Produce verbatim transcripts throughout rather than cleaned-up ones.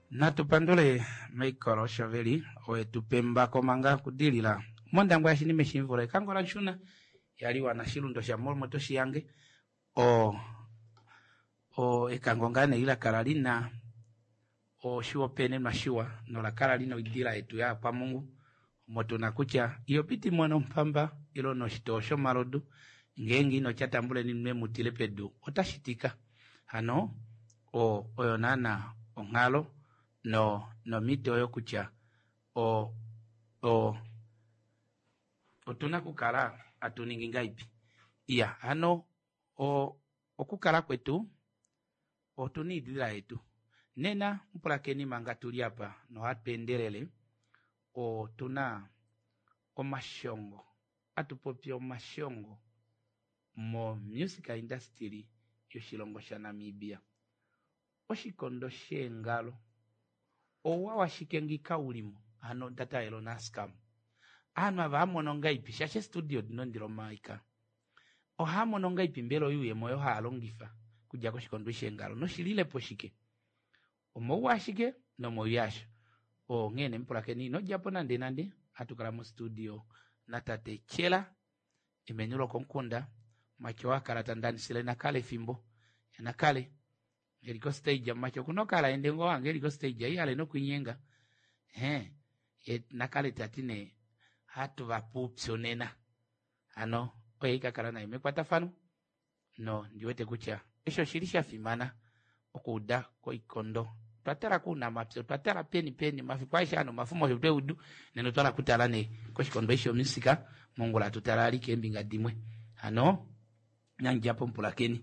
Natupandule meikoro shaveli oe tupemba komanga kudilila monda ngwa shini meshimvura kangola nshuna yali wana shilundo sha moto shiyange o o ekangongane ila Carolina o shiwo pene mashiwa no la Carolina idila etu ya kwa Mungu moto nakucha iyo piti mwana mpamba ilo no shitosho marodu ngengi no chatambule ni mwe mutile pedu otashitika hano o oyonana ongalo no no mito yo kucha o o otuna kukala atuningi ngaipi iya hano o okukala kwetu otunidila etu nena mpulakeni manga tuli hapa no apendelele o tuna omashongo atupopya omashongo mo music industry yoshilongo sha Namibia oshikondo shengalo owa washikengika ulimo ano data elo naskam ano abamono ngaipi shashe studio dinondiro maika o hamono ngaipi mbelo yuye moyo halongifa kujja ko shikondo shengalo no shilile poshike omo washike no moyasho o ngene mpulakeni no japona ndenande atukala mu studio natate chela imenyulo konkunda macho akarata ndani sile nakale fimbo yanakale Eriko stage macho kuno kala endengo wange eriko stage yale no kunyenga eh et nakale tatine hatu vapupso nena ano oika kala na imekwata fano no ndiwete kucha esho shirisha fimana okuda ko ikondo twatara kuna mapso twatara peni peni mafikwaisha ano mafumo yobudu neno twala kutalane ko shikondo esho misika Mungu la tutalali kembinga dimwe ano nyanjapo mpulakeni.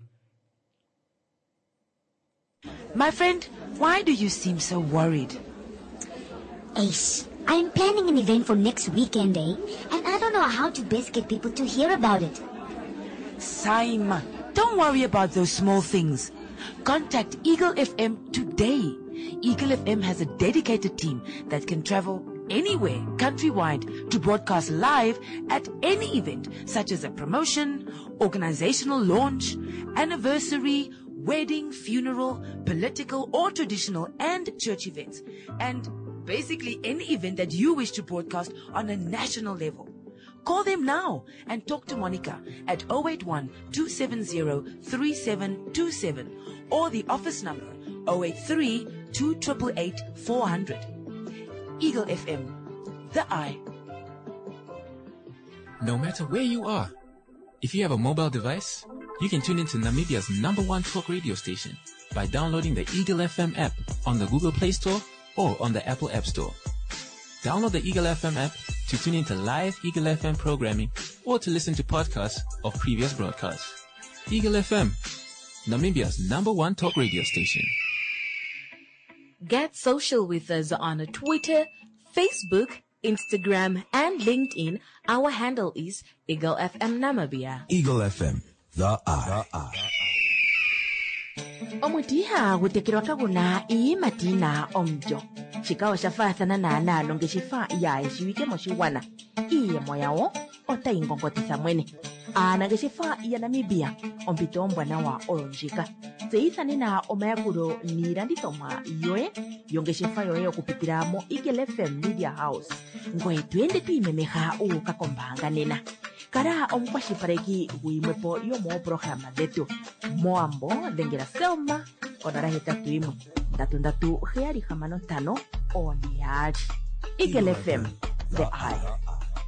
My friend, why do you seem so worried? Ace, I'm planning an event for next weekend, eh? And I don't know how to best get people to hear about it. Saima, don't worry about those small things. Contact Eagle F M today. Eagle F M has a dedicated team that can travel anywhere countrywide to broadcast live at any event, such as a promotion, organizational launch, anniversary, wedding, funeral, political or traditional and church events, and basically any event that you wish to broadcast on a national level. Call them now and talk to Monica at zero eight one, two seven zero, three seven two seven or the office number zero eight three, two eight eight, four zero zero. Eagle F M, the eye. No matter where you are, if you have a mobile device, you can tune into Namibia's number one talk radio station by downloading the Eagle F M app on the Google Play Store or on the Apple App Store. Download the Eagle F M app to tune into live Eagle F M programming or to listen to podcasts of previous broadcasts. Eagle F M, Namibia's number one talk radio station. Get social with us on Twitter, Facebook, Instagram, and LinkedIn. Our handle is Eagle F M Namibia. Eagle F M, the eye. Omutiha gutekirwa kaguna ii matina omjo. Chikawa shafathana na nalo ngeshifa ya ishiwike moshiwana. Iye moyao ota ingongotisa mwene. Ana ngeshifa ya Namibia ompito ombwana wa olonjika. Zeithane na omayakuro nirandithomwa yoe yongeshefa yoe okupitira mo Eagle F M Media House. Ngoe tuende tuimemeha ukakombanga nena. Kara omkwashipareki uimwepo yomo programa detu. Moambo dengera selma onara hetatu imwe. Datu ndatu heari hamano tano oniari. Eagle F M, the eye.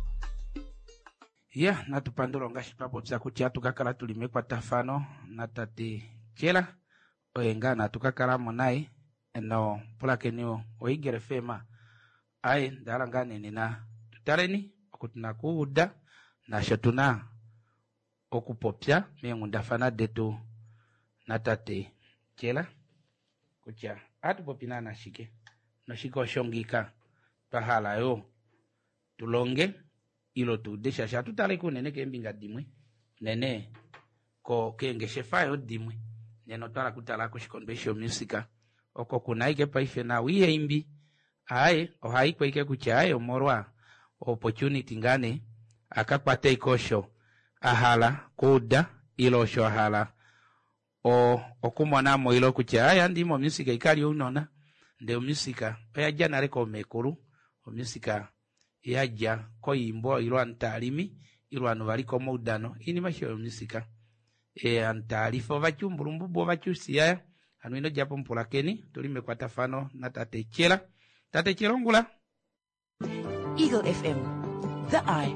Yeah, natupandolo ngashi papo tsa kucha tukakala tulimekwa tafano natate chela oenga na tukakala monai no pulakeni oigere fema ai darangane nina tutareni okutuna kuuda na shatuna okupopya mengunda fana detu natate chela kucha atupopina na shike no shiko shongika pahala yo tulonge ilo tu desha shatu tale ku nene kembinga dimwe nene ko kenge shefayo dimwe neno tala kutala ko shikondesho musika oko kunaike paife na wiye imbi ae o haiko ike kuchaye omorwa opportunity ngane akakwate ikosho ahala kuda ilo sho ahala o okumona mo ilo kuchaye ndimo musika ikali unona nde omusika oyajja naleko mekuru omusika yajja koyimbo irwa ntalimi irwa no baliko mudano ini masho omusika e antalifo bachumbulumbu bo bachusia anwino japo mpulakeni tulime kwa tafano na tate chela tate chirongula Eagle F M, the eye.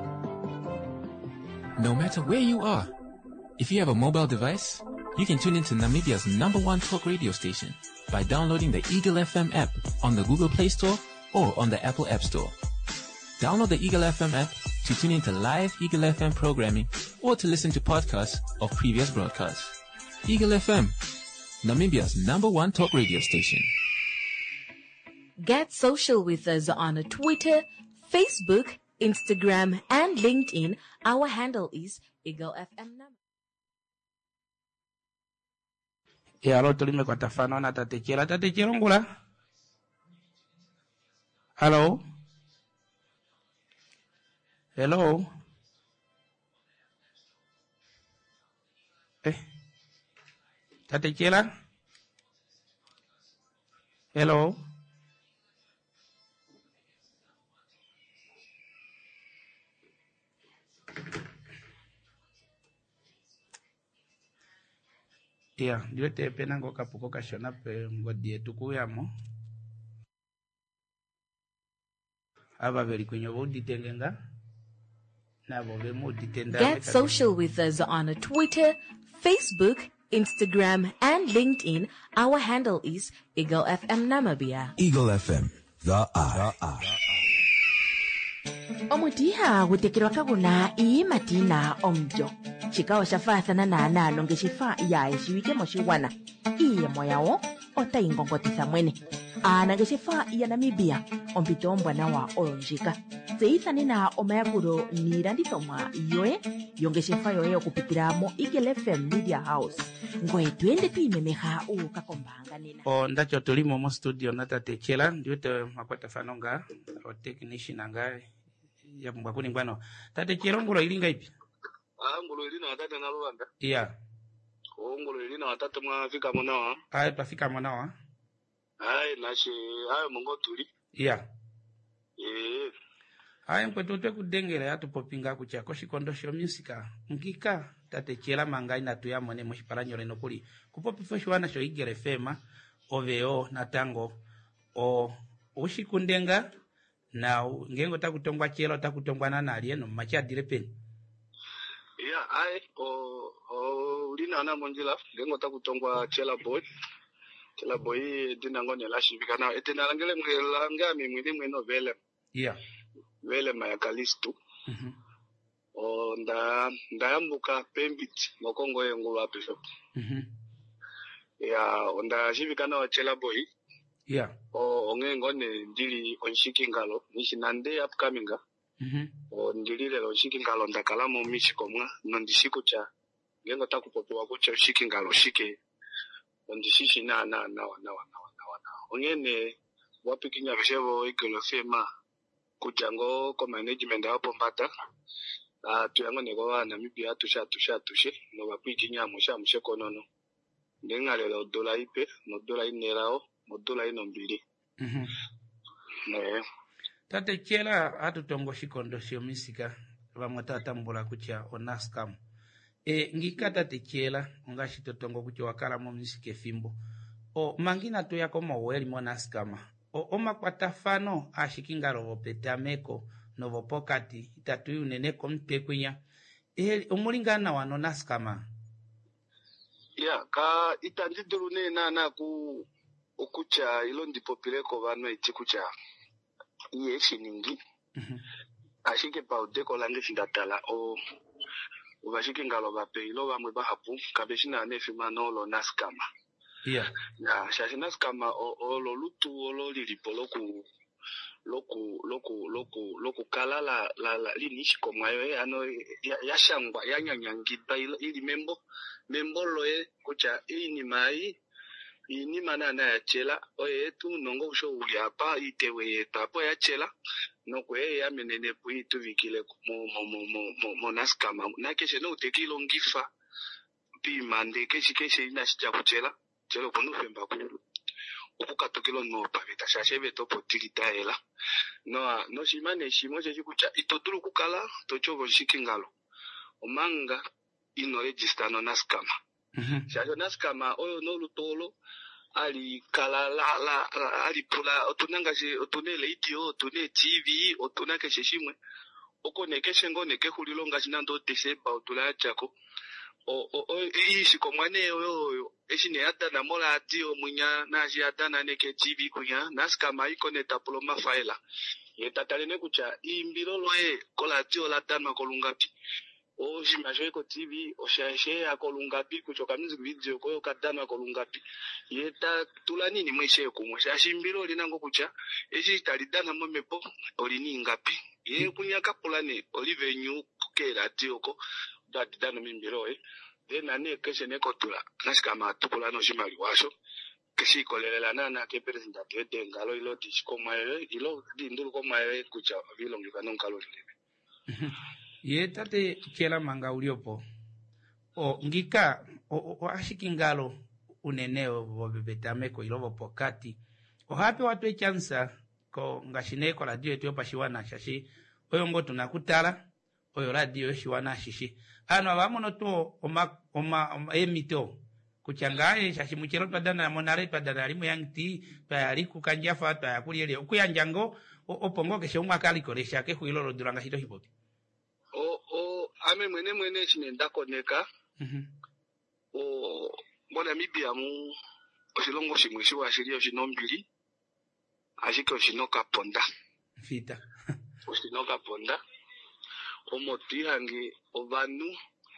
No matter where you are, if you have a mobile device, you can tune into Namibia's number one talk radio station by downloading the Eagle F M app on the Google Play Store or on the Apple App Store. Download the Eagle F M app to tune into live Eagle F M programming or to listen to podcasts of previous broadcasts. Eagle F M, Namibia's number one talk radio station. Get social with us on Twitter, Facebook, Instagram, and LinkedIn. Our handle is Eagle F M. E alo tulime kwa tafano na tate chela tate chirongula. Hello. Hello. Eh. Tate chela. Hello. Yeah, diwete pena ngoka puko kashona pe ngodi yetu kuyamo. Aba beri kwenye bodi tengenga. Na bobe modi tenda. Get social with us on Twitter, Facebook, Instagram, and LinkedIn. Our handle is Eagle F M Namibia. Eagle F M, the eye. Omutiha gutekirwa kaguna i matina omjo. Chikao shafathana na nalo ngeshifa ya eshiwike moshiwana. Iye moyawo ota ingongotisa mwene. Ana ngeshifa ya Namibia ompito mbwana wa olonjika. Zeithani na omayakuro nirandito mwa yoe yongeshifa yoe okupitira mo Eagle F M Media House. Ngoe tuende tuimemeha ukakombanga nina. O ndacho tulimo mo studio na tate chela ndiwete makwata fanonga o technician anga ya mbakuni ngwano. Tate chirongolo ilinga ipi? Ah, ngolo ilina watata na Rwanda. Yeah. Oh, ngolo ilina watata mwafika mwana. Ai pafika mwana. Ai nashi ayo mongo tuli. Yeah. Eh. Ai mkwetu twe kudengera ya tupopinga kuchako shikondo sho musika. Ngika tate chela mangai na tuyamone moshiparanyo leno kuli. Kupopi feshwana sho igere fema oveo na tango o ushikundenga na ngengo takutongwa chela takutongwa na nalieno macha dilepeni. Yeah, ai o o lina na monjila ngengo takutongwa chela boy. Chela boy dinango ne lashivika na etena langele mwelanga mimwini mweno vele. Yeah. Vele mayakalistu. Mhm. Mm o nda ndayambuka pembit mokongo yengu apiso. Mhm. Mm Yeah, onda shivika na chela boy. Yeah. O ongengo ne ndili onshikingalo nishinande upcoming. Mhm. Mm o ndilile lo shikingalo ndakala mu mishikomwa nondishiku cha ngengo takupopewa kucha shikingalo shike ondishishi na na na na na na ongene wapikinya bishebo ikolo fema kujango ko management hapo mbata ah tuyango ne kwa Namibia tusha tusha tushe no wapikinya musha mushe konono ndengale lo dola ipe no dola inerao no dola inombili. Mhm. Ne Tate chela atu tongo shikondo shio misika vamwata tambula kucha onaskam. E ngika tate chela nga shito tongo kucha wakala mo misike fimbo. O mangina tu yako maweli mo naskama. O oma kwa tafano ashikinga rovo petameko novo pokati itatu yunene kompekunya. E umulingana wano naskama. Ya ka itanjidurune na na ku okucha ilo ndipopileko vanwe itikucha. Iye shiningi. Mhm. Ashike pa udeko lange shindatala o ubashike ngalo bape ilo bamwe bahapu kabeshina nefima no lo naskama. Yeah. Na shashina naskama o, o lo lutu o lo lilipo loku loku loku loku loku kala la la, la linishi komwayo e ano ya, ya shangwa ya nyanyangita ili membo membo loe kucha ini mai ini mana na ya chela oye tu nongo usho uli hapa itewe tapo ya chela no kwe ya menene pui tu vikile mo mo mo mo mo, mo naskama na keshe no tekilo ngifa pi mande keshi keshi ina shija kuchela chelo kono femba ku ukukatokelo no paveta shashebe to potilita ela no no shimane shimo chechi kucha itotulu kukala tochogo shikingalo omanga ino register no naskama mhm shajo naskama oyo no lutolo ali kala la la ali pula otunanga je otunele idio otune T V otunake sheshimwe okoneke shengo neke hulilo ngashinando December otula chako o o ishi komwane oyo eshine adana mola adio munya naji adana neke T V kunya naskama ikoneta poloma faila yetatalene kucha imbiro loe kola dio la dama kolungapi o jimaje ko T V o shaje akolungapi kuchoka music video ko kadana kolungapi yeta tulani ni mweshe ko mwesha shimbiro linango kucha eshi talidana momepo olini ngapi ye kunya kapulane olive nyu ke radio ko that dana mimbiro eh then ane keshe ne ko tula naskama tukula no shimali washo keshi kolelela nana ke president tete ngalo ilo disco maye ilo dindul ko maye kucha vilongi kanon kalori ye tate chela manga uliopo o ngika o, o ashikingalo uneneo bobebetameko ilobo pokati o hape watu echansa ko ngashineko radio etyo pashiwana shashi oyo ngo tunakutala oyo radio shiwana shishi ano abamono to oma oma, oma emito kuchangaye shashi muchero twadana monare twadana limu yangti pali kukanjafa twa kuliele okuyanjango opongo keshe umwakali kolesha ke huilolo duranga hito hipopi o o ame mwene mwene chinenda koneka mhm o bona mibia mu oshilongo shimwe shiwa shiri oshinombili ashike oshinoka ponda fita oshinoka ponda omotihange obanu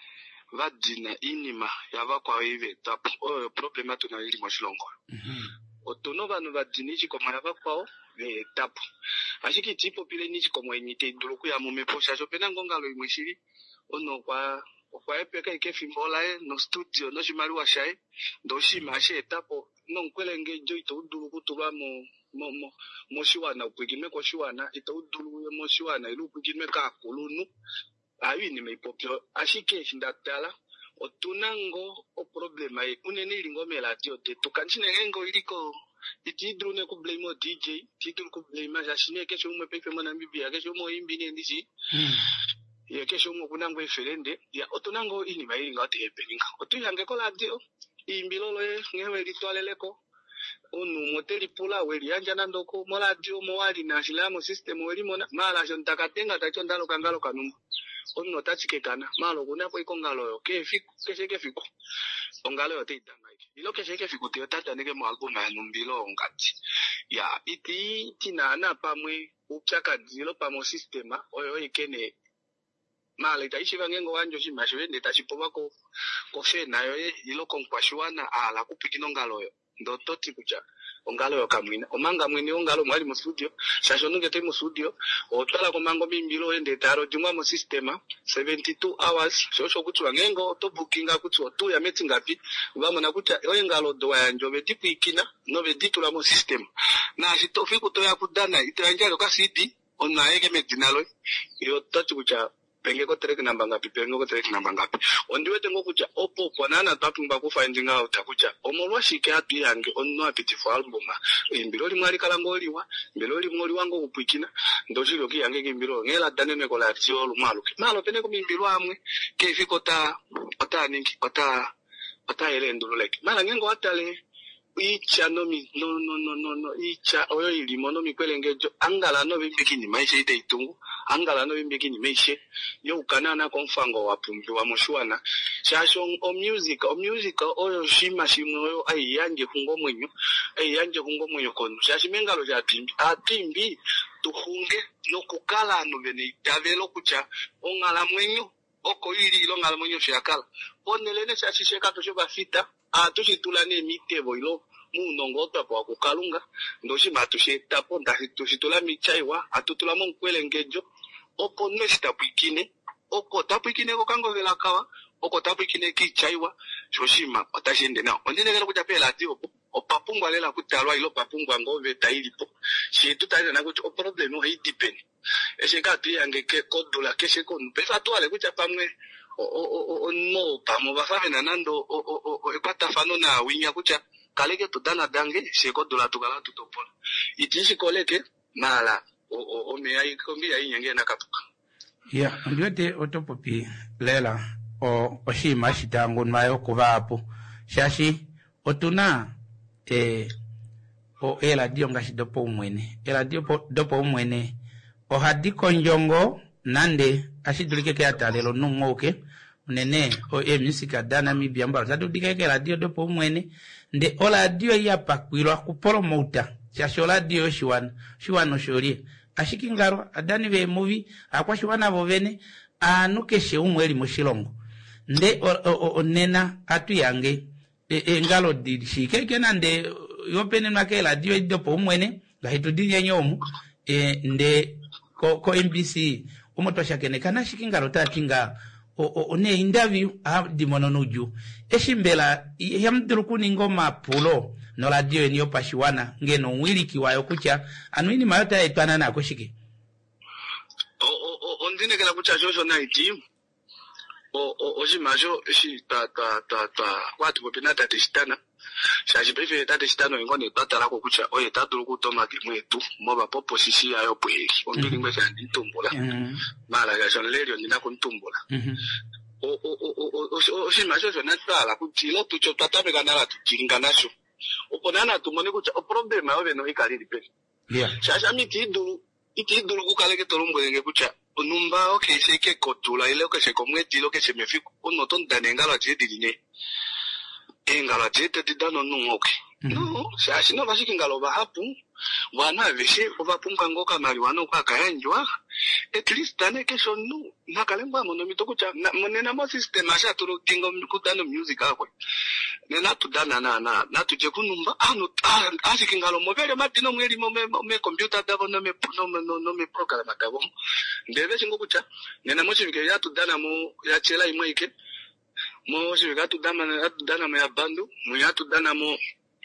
vadina inima yava kwa ive tap o problema tunalili moshilongo mhm otono banu vadini chikoma yava kwao ve tap ashiki tipo pile nichi komwe nyite nduluku ya mumeposha chopena ngongalo imwishiri ono kwa kwa epeka ikefimbola e no studio no shimali wa shai ndo shima she tapo no nkwelenge jo ito nduluku tuba mo mo mo moshiwana upigime kwa shiwana ito nduluku moshiwana ilu upigime ka kulunu ayi ni meipopyo ashike shindatala otunango o problema e uneni lingomela tiote tukanchine ngo iliko iti drone ku blame D J titu ku blame ja shine kesho umwe pepe mwana mbibia kesho mo imbi ne ndizi mm ya kesho mo kunango eferende ya otunango ini bayiri ngati epeninga otuyange ko radio imbilolo e ngewe litwaleleko onu moteli pula weli yanja nandoko mo radio mo wali na shilamo system weli mona mala jontakatenga tacho ndalo kangalo kanumba onu tachike kana malo kunapo ikongalo yo ke fiku keshe ke fiku ongalo yo teita maiki ilo keshe ke fiku tio tata nige mo album ya numbilo ngati ya iti tinana pamwe upchaka dilo pamo systema oyo ikene mala itaishi vangengo wanjo shimashiwe ndetachipoma ko kofe nayo ilo konkwashwana ala kupikino ngalo yo ndo toti kucha ongalo yo kamwina omanga mwini ongalo mwali mu studio shasho nunge te mu studio otwala ko mango mimbilo ende taro jumwa mu systema seventy-two hours shosho kuti wangengo to bookinga kuti otu ya meti ngapi bamona kuti oyo ngalo do yanjo beti kuikina no beti tula mu system na shitofi kutoya kudana itanja ka C D onna yeke medinalo yo toti kucha penge ko trek namba ngapi penge ko trek namba ngapi ondiwe tengo kucha opo ponana tapimba ku finding out kucha omolwa shike atu yange onno apitifu album imbiro limwali kalangoliwa mbiro limwali wango kupikina ndoshilo ki yange kimbiro ngela danene ko la tio lumalu malo pene ko mimbiro amwe ke fikota ota ninki ota ota ele ndululeke mala ngengo atale icha no mi no no no no no icha oyo ilimo no mikwelengejo angala no bimbikini maisha ite itungu angala no bimbikini maisha yo ukanana konfango wapumbi wa moshuana shasho o music o music oyo shima shimwe oyo ayanje hungo mwenyo ayanje hungo mwenyo kono shashimengalo ja timbi atimbi tuhunge no kukala no bene davelo kucha ongala mwenyo oko ili ilo ngala mwenyo shakala onelene shashisheka to shoba fita atushitulane mitebo ilo munongoto kwa kukalunga ndoshi matusheta ponda tushitula michaiwa atutula monkwelengejjo opo nestapikine oko tapikine ko kango vela kawa oko tapikine kichaiwa shoshima otashinde na ondinekela kutapela ti opo opapungwa lela kutalwa ilo papungwa ngove tailipo shi tutaile na kuti o problem o depend esheka tu yange ke kodula keshe ko pesa to ale kucha pamwe o o o no pamo bafave na nando o o o ekwata fano na winya kucha kaleke to dana dange sheko dola to kala to topola itishi koleke mala o o o me ai kombi ai nyenge na kapuka ya ndiote otopopi lela o oshima shitangu mayo kuvapo shashi otuna eh o ela dio ngashi dopo umwene ela dio dopo umwene o hadiko njongo nande ashidulike ke atalelo nungoke nene o e musika dana mi biamba zadu dikeke radio dopo umwene nde ola dio ya pakwirwa kupolo mouta chashola dio shiwan shiwano shori ashikingaro adani be movie akwa shiwana bovene anuke she umweli mushilongo nde o, o, o nena atu yange e, e ngalo di shikeke nande yopene make radio dopo umwene la hitudinye nyomu e nde ko ko M B C umotosha kene kana shikingaro tatinga o, o, o ne interview a di mononuju eshimbela yamdurukuni ngoma pulo no radio eniyo pashiwana ngeno wili kiwayo kucha anuini mayota etwana na kushiki o o o ndine kala kucha jojo na iti o o o jimajo shi ta ta ta ta watu popinata testana shaji prefe ta testano ngone tatala ko kucha oye tatulu kutoma kimwetu moba popo sisi ayo pweli ondini ngwesa nditumbola mala ga jon lerio ndina kuntumbola o o o o o jimajo jona tala kutilo tucho tatabe kanala tukinga nacho oponana tumone kucha o problema obe no ikaliri pe yeah shaja miti dulu iti dulu kukaleke tolombo ngeke kucha onumba okay seke kotula ile okay se komweti lo ke se mefiku ono ton danengala jedi dine engala jedi didano nungoke no shashi no bashiki ngalo ba hapu wana veshe ova punga ngoka mali wano kwa kayanjwa at least dane ke shonu nakalemba mono mitokucha monena mo system asha turu tingo kutano music akwe nena tudana na na na tuje kunumba anu ashiki ngalo mobele matino mweli mo me computer davo no me no no me program davo ndebe singo kucha nena mo chivike ya tudana mo ya chela imweke mo chivika tudana na tudana mo ya bandu mo ya tudana mo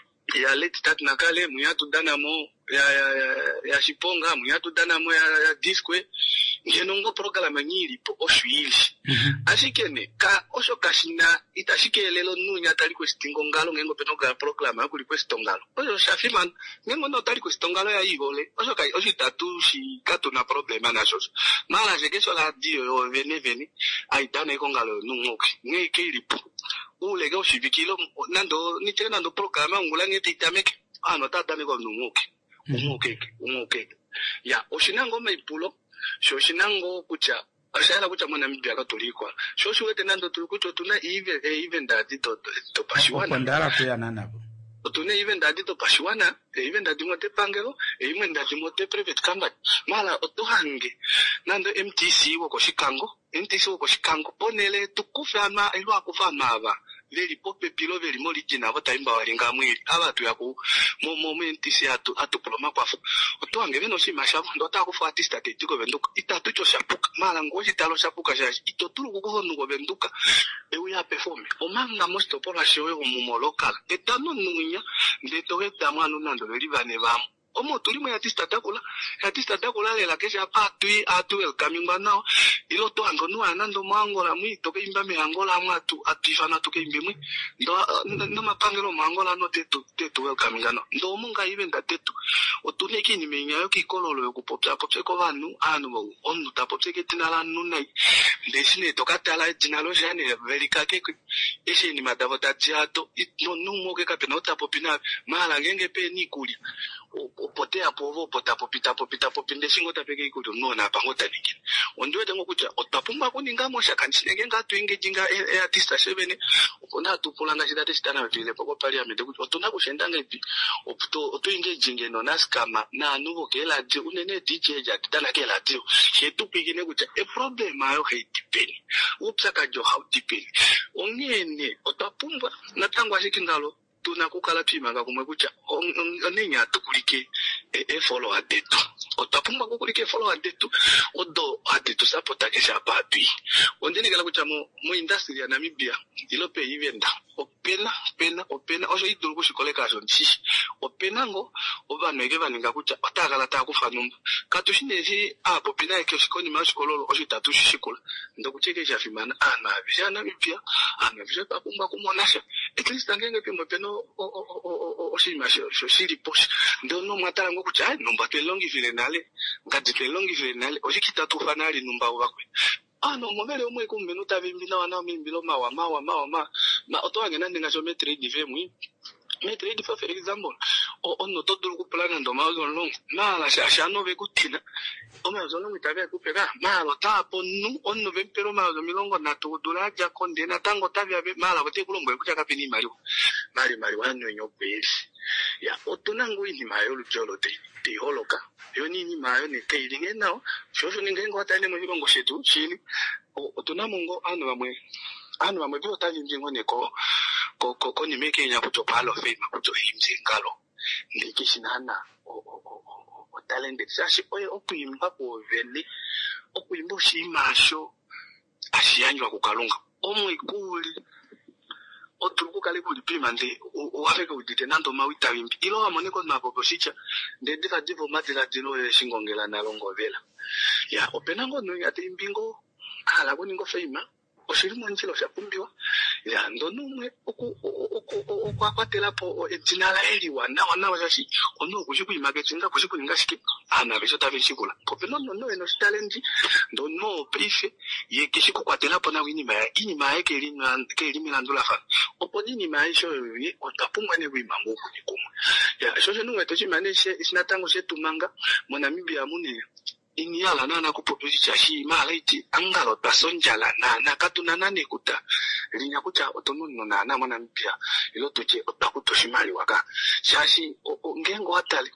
ya late tat nakale mu ya tudana mo ya ya ya, ya shiponga mu ya tudana mo ya, ya disque ngenongo programa nyiri po oshwili mm-hmm. Ashikene ka osho kashina itashike lelo nunya tali kwestingo ngalo ngengo penoga programa akuli kwestongalo osho shafiman ngengo no tali kwestongalo ya igole osho kai osho tatushi kato na problema na shoso mala jegeso la dio yo vene vene aitana ikongalo nungoki ngeke ilipo ule go shibikilo nando ni tena nando programa ngula ngeti tameke ano tata ne go nungoki nungoki nungoki ya oshinango maipulo shoshinango kucha ashala kucha mwana mbia katolikwa shoshu wete nando tulikucho tuna even even dadi to to pashiwana kondara kwa nanabo tuna even dadi to pashiwana even dadi mote pangelo even dadi mote private company mala otohange nando M T C woko shikango M T C woko shikango ponele tukufama ilo akufama aba veri pope pilo veri moli jina vota imba walinga mwili abatu yaku mo momenti si atu atu poloma kwafu otohange beno si mashavu ndota kufu artista tetiko benduka itatu cho shapuka mala ngoji talo shapuka shaji itotulu kuko nugo benduka ewe ya performe omanga mosto pola showe mu local etano nunya ndeto heta mwana nando veri vane bamu omo tulimo ya artista takula artista takula le la kesha patui atu el kamimba nao ilo to angonu anando mangola mwi toke imba me angola mwatu atifana toke imbe mwi ndo ndo mapangelo mangola no tetu tetu el kaminga no ndo munga ibenga tetu otune kini menya yo kikololo yo kupopya popye ko vanu anu bo onu tapopye ketinala nunai ndesine tokatala dinalo jane velika keke ese ni madavo tajato no numo ke kapena tapopina mala ngenge pe ni kulia opote apovo pota popita popita popinde singo tapeke ikudo no na pangota niki ondiwe tengo kucha otapumba kuninga mo shakanchine ngenga twinge jinga e artista sevene opona tupulanga chidate chitana vile poko parliament kuti otona kushendanga ipi opto otwinge jinge no naskama na nuvo kela je unene D J ja titana kela je shetu pigine kucha e problem ayo heitipeni upsaka jo how dipeni ongene otapumba natangwa shikingalo tuna kukala pima ngakumwe kucha onenya tukulike e follow adetu otapumba kukulike follow adetu odo adetu sapota kesha papi ondeni kala kucha mo mo industry ya Namibia ilope ivenda opena pena opena osho idulu kushikoleka sho nchi opena ngo obanu ege baninga kucha otakala ta kufanumba katushinezi apo pina yake shikoni mashikololo oshitatu shishikula ndokucheke shafimana ana bishana bipya ana bisha pakumba kumonasha at least angenge pimo peno oshima sho shiri posh ndo no mwatala ngo kucha nomba pelongi vile nale ngati pelongi vile nale oshikitatu fanali numba wakwe ano momere omwe kumbe nutabe mbina wana mimbilo mawa mawa mawa ma ma otoange nande nga geometry divemwi metri di for example o onno todo ku plana ndo mazo long mala sha sha no ve kutina o mazo no mitabe ku pega malo tapo nu onno ve pero mazo milongo na to dola ja konde na tango tabya be mala bote kulombo ku chaka pini mali mali mali wanyo nyo pesi ya otunango ini mayo lujolo te te holoka yo nini mayo ne te ilinge nao shosho ningengo atane mu milongo shetu chini otunamungo anu bamwe anu bamwe bi otali njingo neko ko ko ko ni meke nya kuto palo fema kuto himzi ngalo ndikishinana o o o o talent sashi oye okuyimba ko vele okuyimba shimasho ashiyanjwa kukalunga omwe kuli oturuku kale kuli pima ndi wafeka udite nando mawita wimbi ilo amoneko na poposicha ndende ka divo matila dino shingongela na longo vela ya openango no yate imbingo ala kuningo fema oshirimo njilo shakumbiwa ya ndo numwe oku oku akwatela po etinala eliwa na wana washi ono kushiku imagetinga kushiku ngashiki ana besho tavenshikula pope no no no eno talent ndo no prife ye kishiku kwatela po na wini ma ini ma yake elina ke elimina ndula fa opo nini ma isho ye otapumwa ne wima ngoku nikumwa ya shosho nungwe tochimaneshe isinatango shetumanga monamibia mune inyala nana kupopozi chashi malaiti angalo tasonjala na nakatunana nekuta linya kucha otonono na na mwana mpya ilo tuche otakutoshimali waka chashi ngengo atali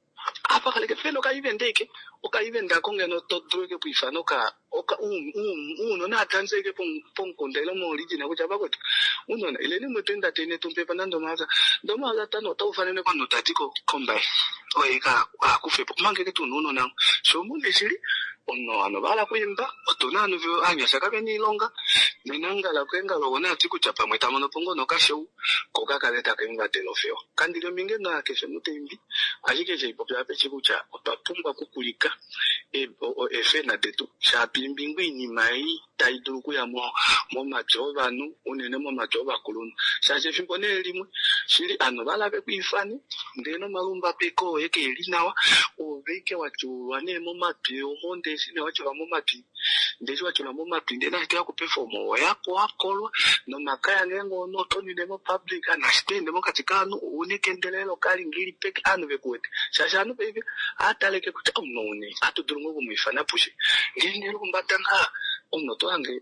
apa kale ke felo ka ivendeke oka ivenda kongeno todroke kuifano ka oka um um uno na tanzeke pon pon kondelo mo origina kucha bakoto uno na ile ni mutenda tene tumpepa nando maza ndo maza tano taufanene kwa notatiko kombai oika akufepo mangeke tununo na so munde shiri ono ano bala kuimba otonano vyo anya sakabe ni longa nenanga la kwenga lobona atiku chapa mweta mono pongo no kasho koka kaleta kenga telofeo kandilo minge na kesho mutembi ajike je popya pechi kucha otatumba kukulika e e fena detu shapi mbingwi ni mai taiduku ya mo mo majova nu unene mo majova kulunu shaje fimpone elimu shiri ano bala be kuifani ndeno malumba peko yeke elinawa oveke wachu wane mo mapi omonde sine wacho mu mapi ndejo wacho mu mapi ndena hita ku perform yako akolwa no makaya ngengo no toni demo public ana stand mo katikano unekendelelo kali ngiri peke anu bekwete shashanu baby ataleke kuti umone atudurungo kumifana pushe ngengelo kumbatanga ono to ange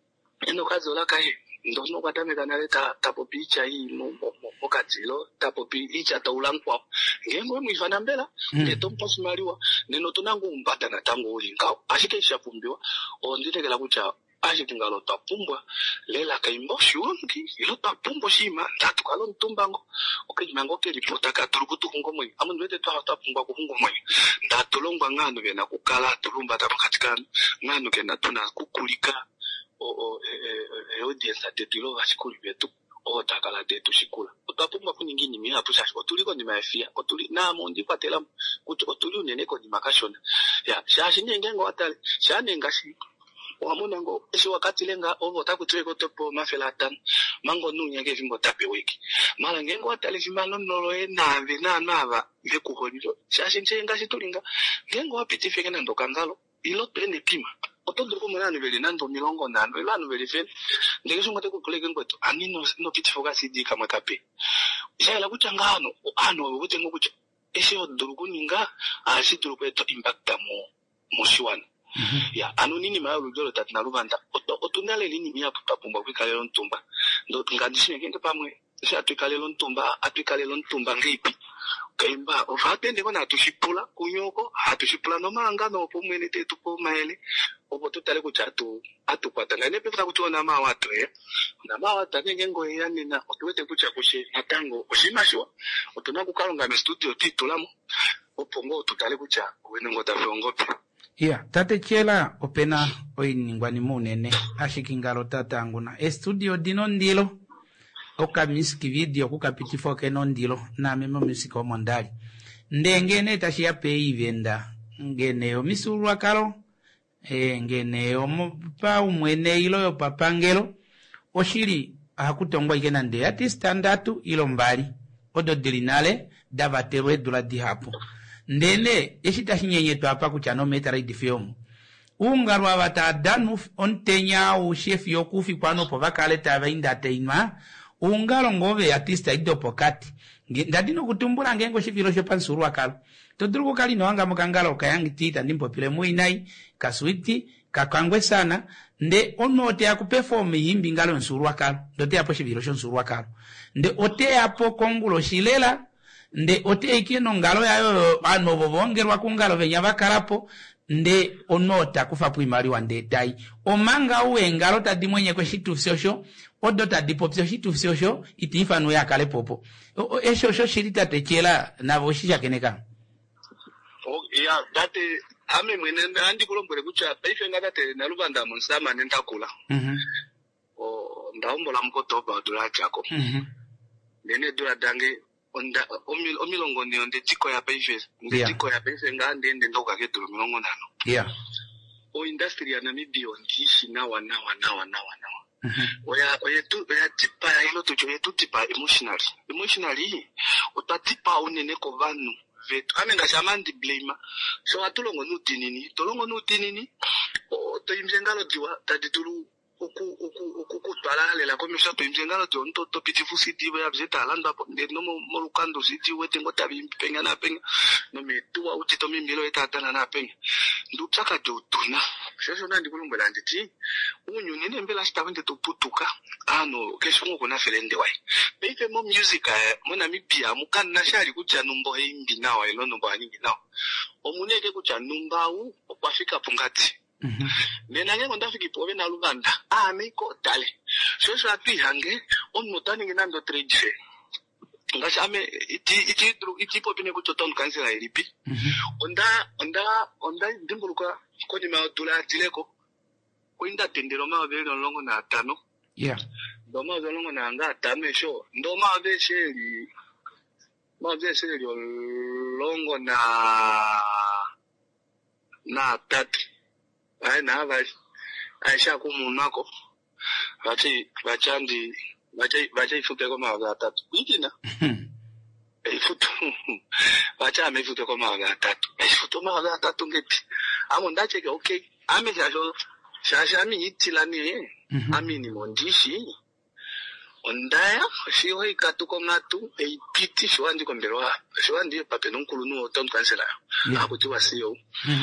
eno kazola kai ndono kwatameka naleta tapo picha hii mo mo kadzilo tapo picha taulankwa ngengo mwifana mbela ngeto mposumaliwa neno tunangu umbata na tango ulingao ashike shapumbiwa onditekela kucha ashikingalo tapumbwa lela kaimbo shungi ilo tapumbo shima ndatu kalo ntumbango okijimango ke ripota ka turukutu ngomwe amundwete twa tapumbwa ku ngomwe ndatu longwa ngano bena kukala tulumba tapakatikana ngano ke natuna kukulika o o e audience atetilo bashikuli betu o takala detu shikula utapumba kuningini mi hapo sasa otuliko ni mafia otuli na mondi patela kuti otuli unene ko ni makashona ya shashi ngengo atali shane ngashi wamona ngo esi wakati lenga ovo takutreko topo mafelatan mango nunya ke vimbo tape wiki mala ngengo atali vimalo nolo e na vina nava vekuholiro shashi ngenga situlinga ngengo apiti feke nando kangalo ilo tene pima otondo ko mwana niveli nando milongo nando elano veli fen ndegesho ngote ku kolege ngweto anino no piti foka sidi kama kape ishala kuchangano ano wote ngokucha ese odurugo ninga asidurugo eto impacta mo moshiwana ya ano nini mayo lujolo tatina rubanda otunale lini miya pupapumba kwikalelo ntumba ndo ngandishine kenge pamwe se atwikalelo ntumba atwikalelo ntumba ngipi kaimba ofatende kona atushipula kunyoko atushipula no manga no pomwene tetu po maele obo tutale kuchatu atukwata ngane pefuta kutiona ma watu eh na ma watu ngengo yanina otuwete kucha kushe natango oshimashwa otuna kukalonga me studio titulamo opongo tutale kucha wenengo tafiongope ya tate chela opena oiningwani munene ashikingalo tatanguna e studio dino ndilo oka music video kuka pitifo kenondilo na memo music omondali ndengene tashia pei venda ngene omisurwa kalo e ngene omupa umwene ilo yo papangelo oshiri hakutongwa ikena nde ati standatu ilo mbali odo dilinale davaterwe dula di hapo ndene eshita hinyenyeto hapa kuchano metara idifiomu ungarwa wata danu ontenya u chef yokufi kwano povakale tava inda teima ungalo ngove artista ido pokati ndadino kutumbula ngengo shivilo shopa nsuru wakalo todruko kali noanga mukangalo kayangi tita ndimpo pile muinai kaswiti kakangwe sana nde onote ya kuperform yimbi ngalo nsuru wakalo ndote yapo shivilo shon nsuru wakalo nde ote yapo kongulo shilela nde ote ikino ngalo yayo anovovongerwa kungalo venya vakarapo nde onota kufa puimari wande dai omanga uwe ngalo tadi mwenye kwe shitu fyosho odo tadi popsyo shitu fyosho itifa no ya kale popo esho sho shirita techela na voshisha keneka oh ya date ame mwene andi kulombole kucha paife ngate na lubanda monsama nenda kula mhm o ndaombola mkotoba dula chako mhm nene dula dange onda omil omilongo ni onde tiko ya paife nde tiko ya paife ngande nde ndoka ketu milongo nano yeah o industry ya Namibia ondishi na wana wana wana wana mhm oya oya tu oya tipa ilo tu oya tu tipa emotionally emotionally utatipa unene ko vanu vetu amenga shamandi blame so atulongo nutinini tolongo nutinini o to imzengalo diwa taditulu oku oku oku kutwala lela komisha to imzengalo to nto to pitifu city ya bzeta landa de no molukando city wete ngota bimpenga na penga no metuwa utito mimbilo etatana na penga ndutaka to tuna shosho nandi kulumbela nditi unyu nene mbela sitawende to putuka ano kesho ngo na felende wai peife mo music mo Namibia mukana shali kucha numbo himbi nawa ilo numbo aningi nawa omuneke kucha numba u okwafika pungati mhm nena ngengo ndafiki pove na lubanda ah miko dale shosho api hange on mutani nginando trade fair ngashame iti iti iti popine kutoton kansela ilipi mhm onda onda onda ndimbuluka koni maudula tileko kuinda tendero ma velo longo na tano yeah ndoma zolongo na anga tano esho ndoma ve sheli ma ve sheli longo na na tatu ai na vai aisha kumunako bachi bachandi bachi bachi ifute kwa maga tatu ikina ifutu bacha amefute kwa maga tatu ifutu maga tatu ngeti amo ndache ke okay ame jasho shasha mi itilani ami ni mondishi ondaya shiho ikatuko ngatu eipiti shwandi komberwa shwandi pape nonkulu no ton kansela akuti wasiyo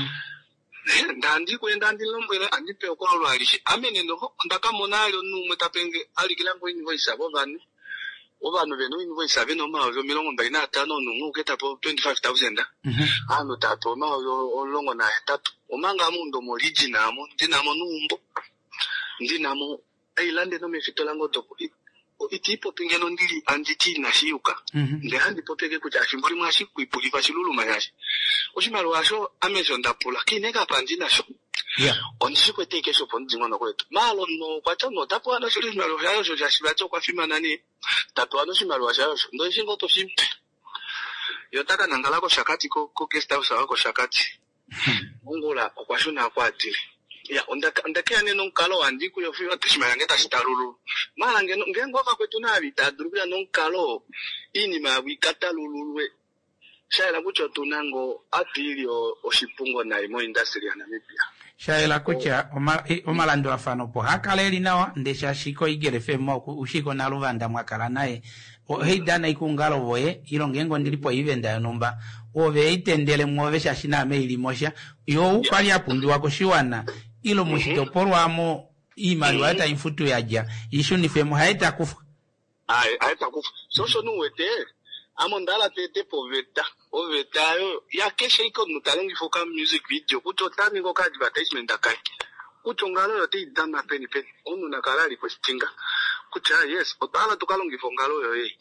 ndandi kwenda ndilombera andipe kwa lwalishi amene no ndakamonalo numwe tapenge alikilango invoice abo bani obano beno invoice abeno mawo milongo mbali na tano nungu ketapo twenty-five thousand ano tato mawo olongo na tatu omanga mundo mo original mo dinamo numbo ndinamo ailande no mefito lango doko itipo pingeno ndili anditi na shiuka nde handi popeke kuja shimbuli mwashi kuipuliva shilulu mayashi oshimalo washo amezonda pula kineka pandina sho yeah ondishi kweteke sho pondi ngono kwetu malo no kwacha no tapo ano shilo shimalo shayo sho jashibacho kwa fima nani tapo ano shimalo shayo sho ndo shingo to fimpe yotaka nangalako shakati ko ko guest house wako shakati ngula kwa shuna kwa atili ya ondaka ondaka neno nkalo andiku yo fiwa tishima ngeta shitarulu mala ngeno ngengo ka kwetu na bita durubya nonkalo ini mawi katalululwe shaela kucho tunango atilio oshipungo na imo industry ya Namibia shaela kucha oma omalando afano po hakaleli nawa ndesha shiko igere femo ushiko na luvanda mwakala naye o heidana ikungalo boye ilo ngengo ndilipo ivenda nomba ove itendele mwovesha shina maili mosha yo ukali apundi wako shiwana ilo mushitoporwamo imali wata infutu yaja ishu ni femo haita kufa ai haita kufa so nuwete amondala tete poveta oveta yo ya keshe iko mutalongi foka music video kuto tani ko advertisement akai kuto ngalo yote idana peni peni onu nakalali kwestinga kucha yes otala tukalongi fongalo yo ye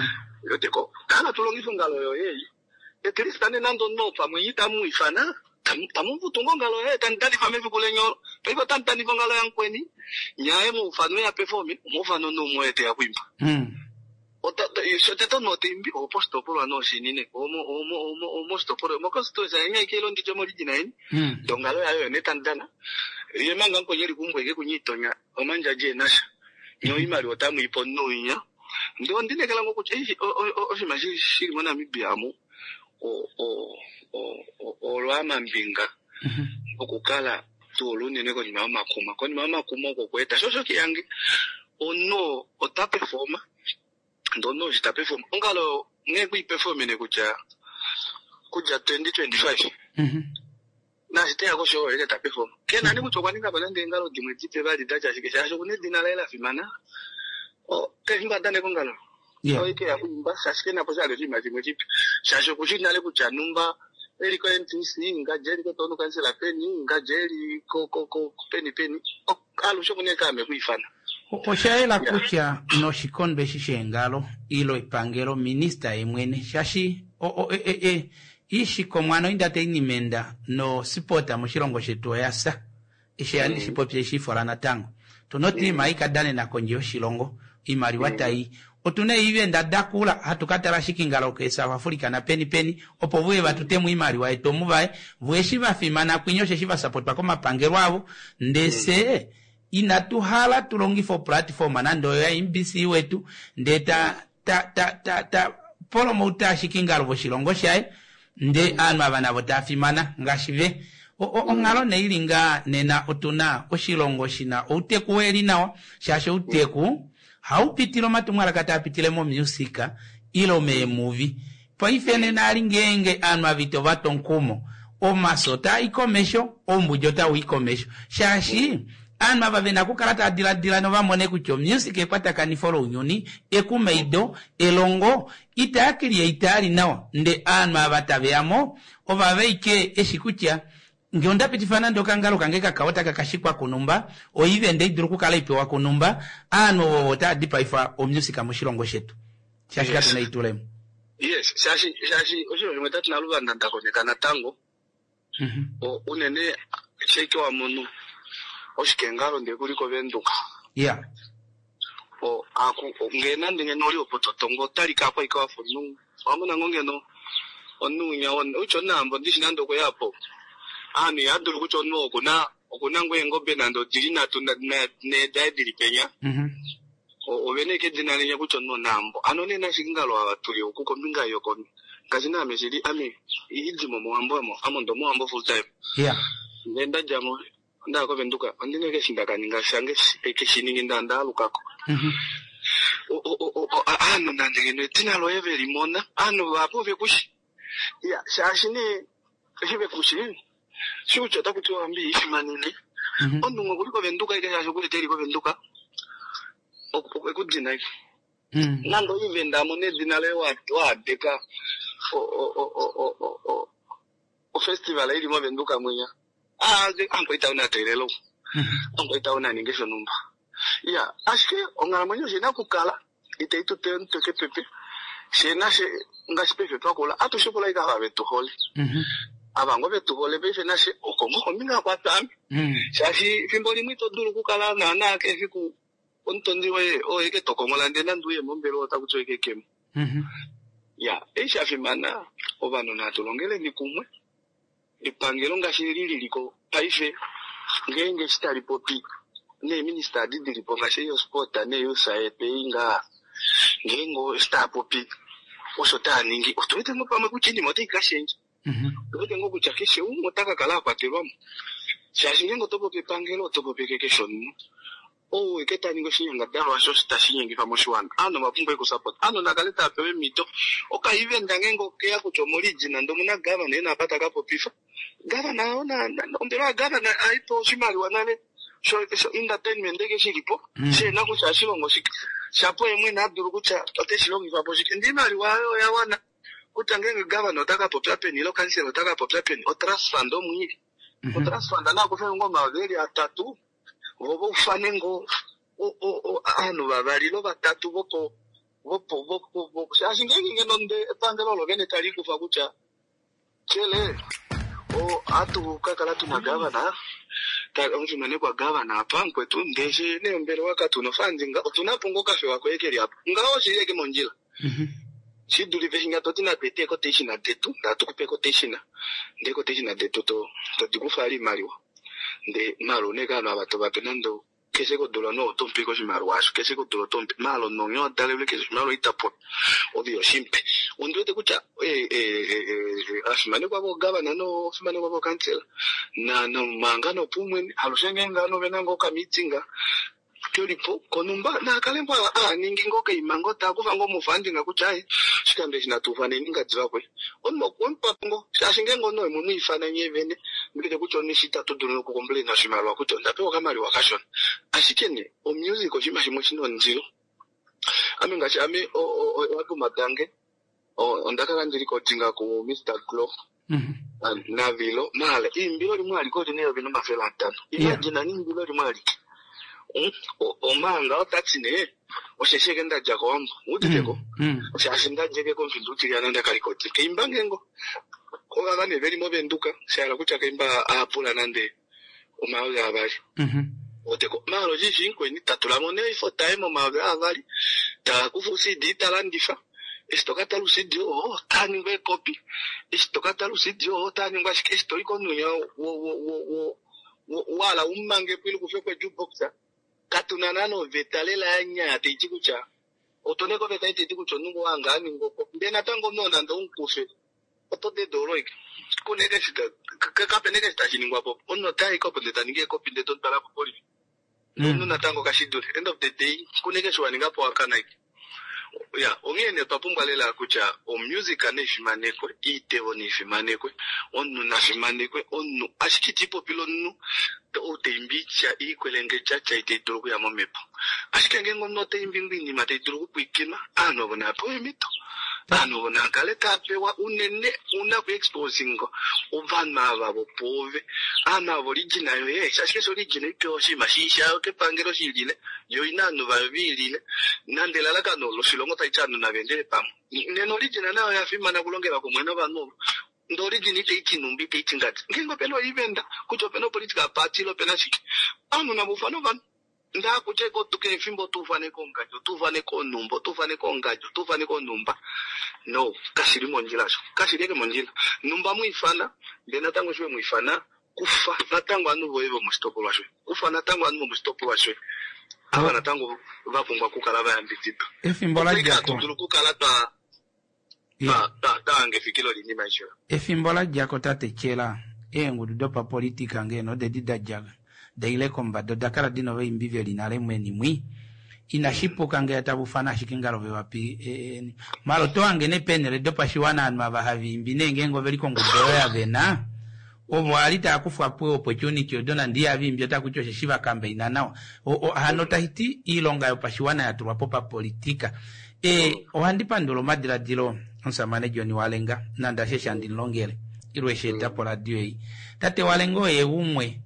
yote ko tala tulongi fongalo yo ye etristane nando no pa muita muifana tamu putungo ngalo eh tantani fame vikule nyolo paipo tantani ngalo yankweni nyae mu fano ya perform mu fano no mwete ya kwimba mm ota yote to no timbi o posto polo no shinine omo omo omo omo sto polo mo kosto za nya kilo ndi jomo original mm dongalo yayo ne tantana ye manga nko yeri kumbweke kunyitonya omanja je nasha nyo imali otamu ipo no nya ndo ndine kala ngoko chishi o shimashi shiri mona mibiamu o o o o lwama mbinga okukala tolu nene ko ni mama kuma ko ni mama kuma ko kweta shosho kiyange ono ota performa ndo no jita performa ongalo ngekwi performa ne kuja kuja twenty twenty-five mhm na site yako show ile ta performa kena ni kuchokwa ninga balande ngalo dimwe tipe bali dacha shikesha sho kune dina lela fimana o kemba dane kongalo yeah o ike ya kumba sasike na posa le dimwe dimwe tipe shasho kushina le kuja numba eli ko N T C ngajeri ko tonu kansela peni ngajeri ko ko ko peni peni alu sho kuneka me kuifana oshaela kucha no shikonbe shishengalo ilo ipangelo minister emwene shashi o o e e, e ishi komwano indate inimenda no supporta mushirongo shetu yasa ishe yani mm. shipopye shifora tango tunoti mm. maika dane na konjo shilongo imari watai mm. otune iwe ndadakula hatukatara shikingalo kesa Afrika na peni peni opo vuwe batutemu imari wa etomu bae vuwe shiva fimana kwinyoshe shiva support bako mapangelo avo ndese mm. inatuhala tulongi for platform anando ya M B C wetu ndeta ta ta ta ta polo mouta shikingalo vo shilongo shae nde anwa bana botafimana ngashive o o ngalo neilinga nena otuna oshilongo shina outeku weli nawo shasho uteku haupitilo matumwala katapitile mo musika ilo me movie po ifene nalingenge anwa vito batonkumo o masota ikomesho o mbujota uikomesho shashi anwa babena kukalata dila dila no bamone kucho music ekwata kanifolo unyoni ekumeido elongo itakiri itali nawo nde anwa batabeamo obabeike eshikucha ngionda pitifana ndo kangalo kangeka kawota kakashikwa kunumba o ive nde idruku kala ipewa kunumba ano wota dipa ifa o music amushilongo shetu shashika yes. Tunaitulemu yes shashi shashi ojo mwetatu na luba ndakonyekana tango mhm mm o unene cheke wa munu oshikengalo ndekuliko benduka yeah o aku ngena ndenge noli opototongo talika kwa ikawa funu wamuna ngongeno onunya on ucho nambo ndishinando ko yapo ani aduru kucho no kuna kuna ngwengo benando dirina tuna ne daidiri penya mhm o obeneke dinali nya kucho no nambo anone na shingalo abatuli okuko mbinga yoko kazina ameshiri ami idimo mwambo mo amondo mwambo full time yeah nenda jamo ndako benduka andine ke shindaka ninga shange eke shiningi ndanda lukako mhm o o o ano ndenge ne tinalo everi mona ano bapo bekushi ya shashine hibe kushi shucho takutoa mbi imanine ondungo kuliko benduka ike shasho kule teri ko benduka okudina ike mhm nando ivenda mone dinale wa wa deka o o o o o o festival ili mo benduka mwenya ah anko itauna terelo anko itauna ningesho numba ya aske ongala mwenyo jina kukala ite itu tento ke pepe shena she ngaspefe twakola atushopola ika betu hole mhm abango betu hole befe na she okongo minga kwatami mhm shashi fimboli mwito duru kukala na na ke fiku ontondi we o eke tokongola ndena nduye mombelo takucho eke kem mhm ya esha fimana obano na tulongele ni kumwe ipangelo ngashirili liko paife ngenge stari popi ne minister didiri ponga sheyo sport ne yo saepe inga ngengo star popi osota ningi otuete ngo pamwe kuchini mote ikashenje mhm otuete ngo kuchakeshe umotaka kala kwatelwa shashinge ngo topo pepangelo topo pekekeshon o eketa ningo shinga dalo aso stashingi pamoshwana ano mapumbe ku support ano nakaleta pewe mito okaive ndangengo ke ya kuchomoli jina ndo muna gava nena apata kapo pifa gava naona ndera gava na aipo shimali wanane so so entertainment ndege shilipo she na kuchashilo ngosiki chapo emwe na duru kucha oteshilongi papo shiki ndimali wayo ya wana kutangenge gava notaka popya peni lo kansela notaka popya peni o transfer ndo mwili o transfer ndana kufanya ngoma veli atatu vobo ufanengo o o o anu babalilo batatu boko bopo boko boko shashingenge nonde epangelo lo gene tali kufa kucha chele o atu kakala tuna governor ta unjumane kwa governor apa kwetu ndeje ne mbere wakati unofanzinga tunapongoka fe wako ekeri hapo ngao shireke monjila mhm shiduli veshinga totina pete ko teshina detu na tukupe ko teshina ndeko teshina detu to to tikufali maliwa nde malo neka no abato bapenando kese ko dola no tompe ko shimaro washo kese ko dola tompe malo no nyo dalele kese shimaro itapo odio shimpe undwete kucha eh eh ashimane kwa bo governor no ashimane kwa bo council na no mangano pumwe halushenge ngano benango kamitsinga kyolipo konumba na kalemba ah ningi ngoke imango ta kuva ngo mufandi ngakuchai shikambe shinatufane ningadziva kwe onmo kwempa ngo shashinge ngono mu ifana nyevene mbike kuchoni shita tuduru ku complain na shimalo kutonda pe wakamali wakashon ashikene o music oshima shimo chino nziro ame ngachi ame o watu madange o ndaka kanjiri ko tinga ku mister Glow mhm na vilo mala imbilo limwe aliko tene bino mafela tano imagine ni imbilo limwe aliko o manga otatsine oshesheke ndaja kwambo utiteko oshashinda jeke konfinduti yana ndakalikoti keimbange ngo ko abane veli mo benduka shala kucha keimba apula nande o mawe abali mhm oteko malo jishinkwe ni tatula mone ifo time mawe abali ta kufusi ditalandifa estokata lusidio o tani ngwe copy estokata lusidio o tani ngwa historical nunya wo wo wo wala ummange pili kufekwe jukeboxa katuna nano vetalela nya tejikucha otoneko veta tejikucho nungu wanga ani ngoko ndena tango nona ndo unkufe otote doroik kuneke sita kapeneke sita chiningwa pop onno tai ko pendeta ninge ko pindeto tala ko poli nuna tango kashidure end of the day kuneke shwaninga po akana iki ya ongene papumba lela kucha o music anefimanekwe ite onifimanekwe onnu nafimanekwe onnu ashikiti popilo nnu o tembicha ikwelenge chacha ite drogu ya momepo ashikenge ngono tembingi ni mate drogu kwikina ano bona po emito ano bona kale tapewa unene una ku exposing ovan mava bo pove ana original yo ye shashike original pyo shima shisha ke pangero shilile yo inano babilile nandela la kano lo shilongo taichano na vendele pam neno original na ya fima na kulongela ko mwena bano ndo original te ikinumbi te itingati ngingo pelo ibenda kucho peno political party lo pena shiki anu na bufano van nda kuche ko tuke fimbo tufane ko ngajo tufane ko numbo tufane ko ngajo tufane ko numba no kashiri monjila sho kashiri ke monjila numba muifana ndena tango shwe muifana kufa natango anu boyebo mustopo lwashwe kufa natango anu mustopo lwashwe aba natango vapungwa kukala bayambitipa efimbo la jako tulu kukala ta ta ta tange fikilo lini maisha efimbo la jako tate chela engu dopa politika ngeno de didajaga daile komba do dakara dino we imbivyo linale mweni mwi inashipo kange atabufana shikingalo we wapi e, malo to angene penere dopa shiwana anma bahavi imbine ngengo veli kongudewe ya vena obo alita akufu apwe opportunity odona ndiye avimbyo takuchoshe shiva kambe inanao o, o hanota hiti ilonga yo pashiwana ya tuwapopa politika e ohandipa ndolo madira dilo onsa manejo ni walenga nanda shesha ndilongele irwe sheta pola diwe tate walengo ye umwe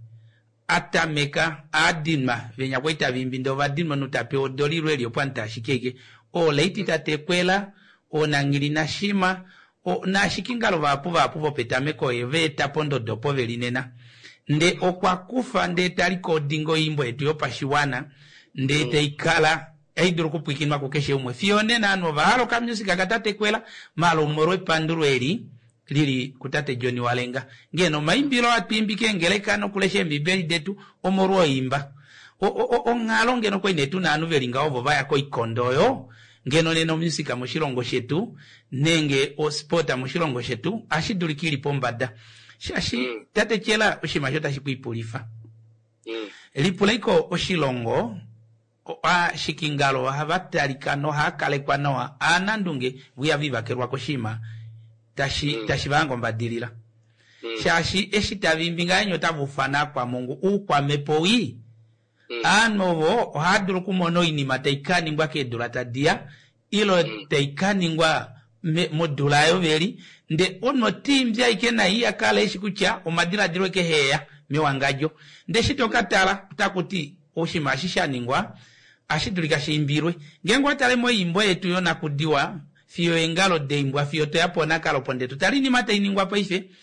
atameka adinma venya kweta vimbindo vadinma nutape odoli rwelio panta shikeke o leiti tate kwela o nangili na shima o na shikingalo vapu vapu vopetameko eve tapondo dopo velinena nde okwa kufa nde taliko dingo imbo etu yopashiwana nde teikala eiduru kupwikinwa kukeshe umwe fione na ano vahalo ka music akatate kwela malo morwe panduru eri lili kutate Johnny Walenga ngeno maimbilo atimbike ngelekano kuleshe mbibeli detu omorwo imba o o o ngalo ngeno ko inetu na anu velinga ovo vaya ko ikondoyo ngeno neno music amushilongo shetu nenge o sport amushilongo shetu ashidulikili pombada shashi mm. tate chela ushimashota shikuipulifa mm. lipulaiko oshilongo o a shikingalo havatalikano hakalekwa anandunge buyaviva kerwa koshima tashi mm. tashi bango mbadilila mm. shashi eshitavimbinga enyo tabufana kwa Mungu ukwa mepowi mm. anovo haduru kumono inima teikani ngwa kedula tadia ilo mm. teikani ngwa modula yo veri nde ono timbya ikena iya kala eshikucha omadila dirweke heya miwangajo nde shitokatala takuti oshimashisha ningwa ashidulika shimbirwe ngengwa talemo imbo yetu yona kudiwa fiyo engalo de imbwa fiyo to yapona kalo ponde tutalini mata iningwa paife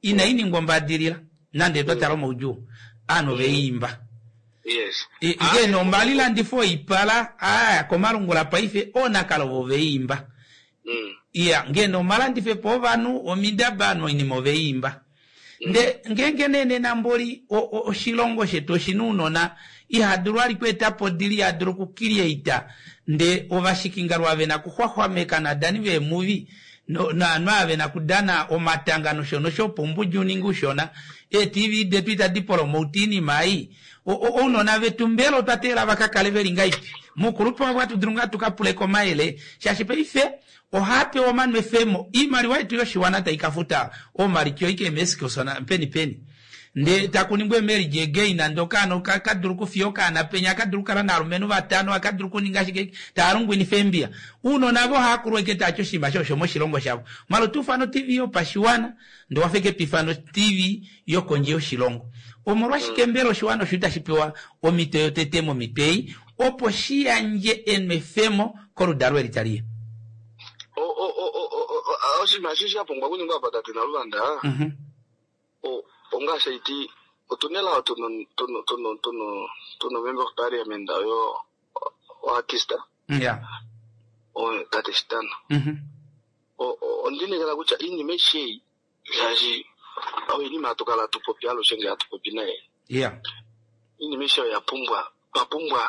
ina ini ngomba dirila nande dotaro moju ano veimba Yes. e nge no malila ndifo ipala ah komarungula paife ona kalovo veimba Mm. iya nge no mala ndife povanu omidabano ini moveimba nde ngenge nene namboli o, o, o shilongo sheto shinuno na ihaduru alikweta podili haduru kukirieta nde ovashikingaru ave na kuhwahwameka na dani ve movie no na no ave na kudana o matangano shono shopo mbuju ningu shona e tv de twita di promotini mai o o no na vetumbelo tatera bakakale veringai mukurupa watu drunga tukapule komaele shashipe ife o hape o man mefemo imari waitu yo shiwana ta ikafuta o marikyo ike meski osana peni peni nde takunimbwe meri jegei na ndokano kadruku fioka na penya kadruku na rumenu batano akadruku ningashike tarungu ni fembia uno navo hakurwe ketacho shimba shosho moshilongo shabo malo tufano tv yo pashiwana ndo wafeke pifano tv yo konjeo shilongo omorwa shikembero shiwano shuta shipewa o miteyo tetemo mipei opo shia nje enmefemo koru darwe litalia o o o o o o si masisi hapo ngwa kuninga patati na Rwanda mhm o onga saiti otunela otuno tuno tuno tuno tuno member of parliament yo o artista yeah o Katistan mhm o ondine kala kucha ini meshi yaji au ini matokala tupopialo shenge atupopinae yeah ini meshi ya pumbwa papumbwa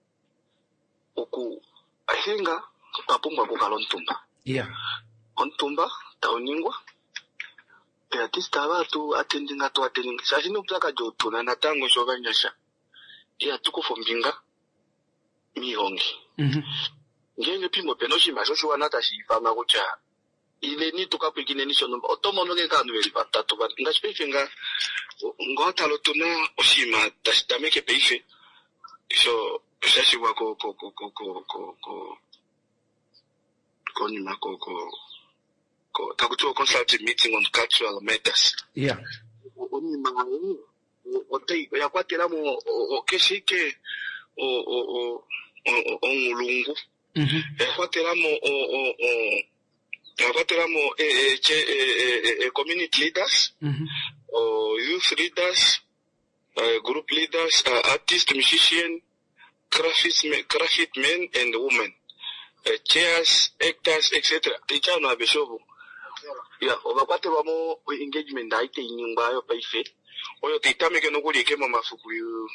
oku ahinga papumbwa kukalontumba yeah ontumba taoningwa artista abatu atendinga to atendinga sashino kutaka jotuna natango shobanyasha ya tuko mbinga mihongi mhm ngenge pimo penoshi mashoshi wanata shifama kucha ile ni tukapikine ni shono otomono ke kanu veli patatu ba ngashipefenga ngota lotuna oshima tashitameke peife so shashi wako ko ko ko ko ko ko koni mako ko ko takuto consulting meeting on cultural matters yeah oni mangai otei ya kwatela mo okeshike o o o o ngulungu mhm ya kwatela mo o o o ya kwatela mo eh eh community leaders mhm o youth leaders uh, group leaders uh, artists musicians craftsmen craftsmen and women uh, chairs actors etc tichano abeshovu ya obakwate bamo engagement daite inyumba yo paife oyo titameke no kuli kemo mafuku yu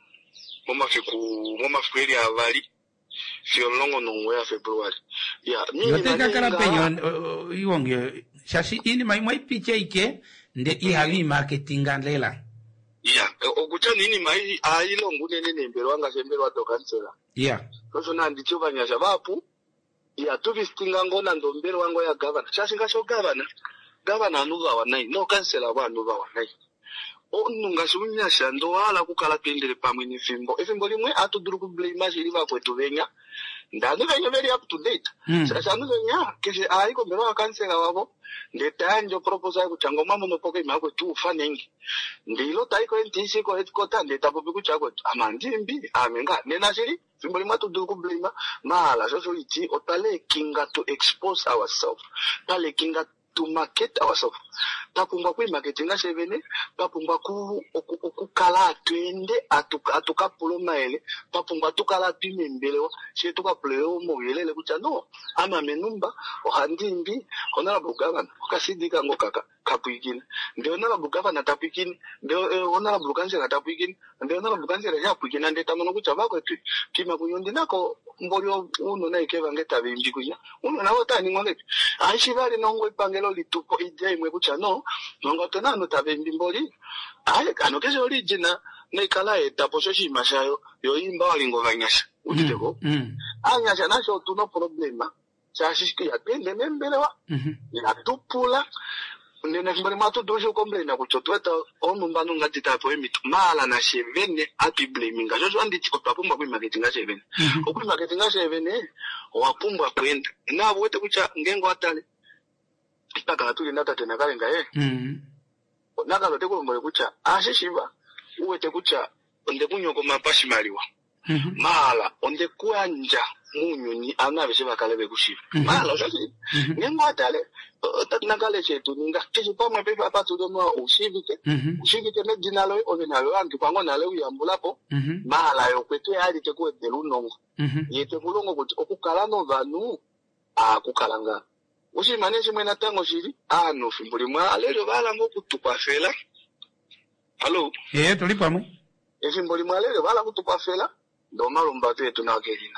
mama fiku mama feri avali fiolongo no ya February ya yo teka kala penyo iwonge shashi ini mai mai piche ike nde ihavi marketing andlela ya okucha nini mai ailo ngune nene mbero anga sembero atokansela yeah koso na ndicho banyasha bapu ya tuvistinga ngona ndombero wango ya governor chashinga sho governor governor anuga wanai no kansela wa anuga wanai onunga sunyasha ndo wala kukala twendele pamwe ni fimbo efimbo limwe atuduru ku blame shiriva kwetu benya ndani benyo very up to date mm. sasa anu benya keshe aiko mbero wa kansela wabo ndetanjo proposal kuchanga mama mopoke mako tu ufanengi ndilo taiko ntisi ko headquarter ndetapo bikuchako amandimbi amenga nena shiri fimbo limwe atuduru ku blame mala so so iti otale kinga to expose ourselves tale kinga to market ourselves tapumba ku marketing nga sevene tapumba ku okukala twende atuka atuka puloma ele tapumba tukala twimembelewa she tukapleo moyelele kucha no ama menumba ohandimbi onala bugavana okasidika ngokaka kapwikini ndio nala bugavana tapwikini ndio onala buganze tapwikini ndio nala buganze ya pwikini ndio tamono kucha bako kima kuyondi nako mbolyo uno na ikeva ngeta bimbi kunya uno na wotani ngole aishibali nongwe pangelo litupo ide imwe kucha no nongo tena no tabembi mboli ale kanokeje origina nekala etapo shoshi mashayo yo imba walingo banyasha utiteko mm. anyasha nasho tuno problema chashishiki ya tende membelewa mhm ya tupula nene mbali matu dojo komplena kuchotweta onumbano ngati tapo emitu mala na shevene ati blaminga jojo andi tiko tapumba ku marketing nga shevene oku marketing nga shevene wapumba kwenda na wote kucha ngengo atale taka tuli nata tena kalenga eh mhm naka lote ko mbole kucha ashishiba uwete kucha onde kunyoko mapashi maliwa mhm mala onde kuanja munyuni ana bese bakale bekushira mala sasi ngengwatale tatinakale chetu ninga kisipa mwe papa tudomo ushivike ushivike ne dinalo obenalo antu pango nale uyambulapo mala yo kwetu yali tekuwe delunongo yete kulongo kuti okukalano vanu akukalanga ushimane chimwe natango shiri ano fimbuli mwa lero bala ngokutupa fela Hello eh tuli pamwe efimbuli mwa lero bala kutupa fela ndo malumba tetu na kelina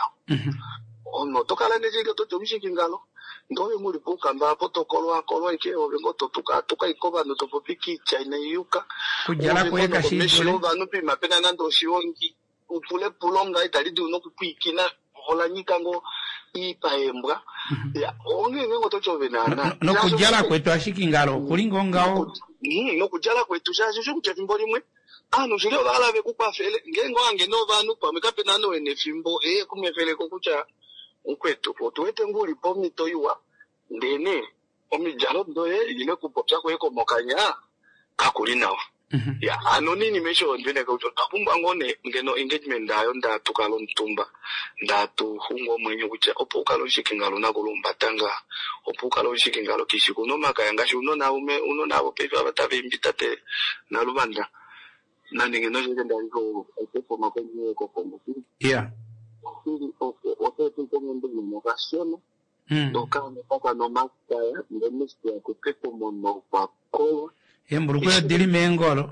ono tokala nezike to mishikingalo ndo muri pukamba protocol akolo ike obengo totuka tuka ikoba no topopiki China yuka kujala kweka shingule banu pima pena nando shiongi upule pulonga italidi unokupikina olanyika ngo ipaembwa ya onge ngo tochovenana no kujala kwetu ashikingalo kulingo ngao mm no kujala kwetu shaje sho kutefimboli mwe ano zile bala bekupa fele ngengo ange no vanu pamwe kapena no ene fimbo eh kumefele kokucha ukwetu otuwete nguli pomi toywa ndene omijalo ndoye ile kupopya kweko mokanya kakulinawa ya ano nini mesho ndene kaucho kapumba ngone ngeno engagement ndayo ndatukalo mtumba ndatu hungo mwenye kucha opukalo shikingalo nakulumba tanga opukalo shikingalo kishikuno makayanga shuno na ume uno nabo pepa batabimbita te na lubanda nani ngeno jende ndiko epo makonye ko kombo yeah ili ote tuko ngende mokasiona doka mpaka no makaya ndemiste ya kupepo mono kwa ko emburuko dili mengolo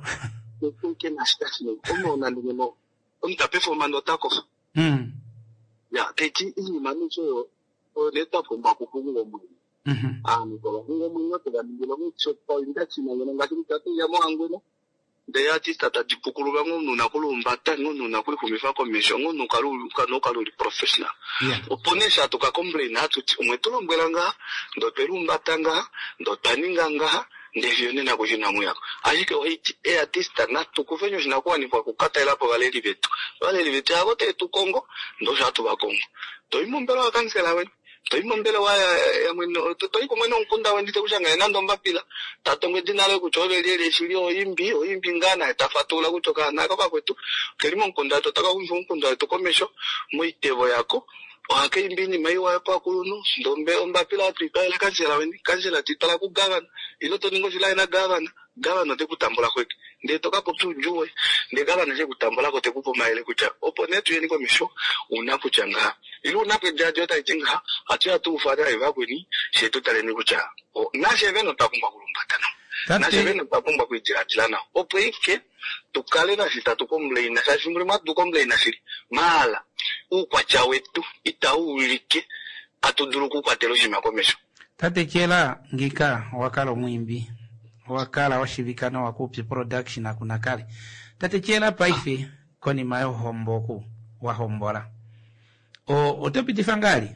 ke na station omo na ndimo onta performance otako mm ya teti ini manucho o leta pomba kufungo mu mhm ah ni ko ngo mu yote ga ndilo mu chopo indati na ngati mtatu ya mwangu no the artist atadipukulu bango nuna kulumba tango nuna kuli kumifa commission ngo nukalu kanokalu professional oponesha tuka complain atu umwetulombelanga ndo perumba tanga ndo taninganga ndivyo nena kujina muyako ashike oiti e artist na tukufenyo zinakuwa ni kwa kukata ilapo valeri vetu valeri vetu yako tetu Kongo ndo shatu ba Kongo to imombela wa kansela we to imombela wa ya mweno to iko mweno nkunda wendite kushanga nando mbapila tatongwe dinale kuchole lele shilio imbi o imbi ngana tafatula kutoka naka kwa kwetu kelimo nkunda to taka kunfu nkunda to komesho muitevo yako wake imbini maiwa yapa kulunu ndombe ombapila prepare kansela we kansela titala ku governor ilo to ningo zila ina governor governor te kutambula kweke nde toka potu juwe nde governor je kutambula ko te kupo maile kucha opponent yeni ko misho unakuchanga ilo unape jaji ota itinga atia tu ufada eva kweni shetu tale ni kucha o na sheve no takumba kulumbatana na sheve no takumba kuitilatilana opo ike tukale na sita tukomble na sashimuri matu tukomble na siri mala ukwacha wetu itawulike atuduluku kwa teloshima komesho tate kiela ngika wakala mwimbi wakala washibikana wakupi production akuna kali tate kiela paife koni mayo homboku wa hombola o otopiti fangali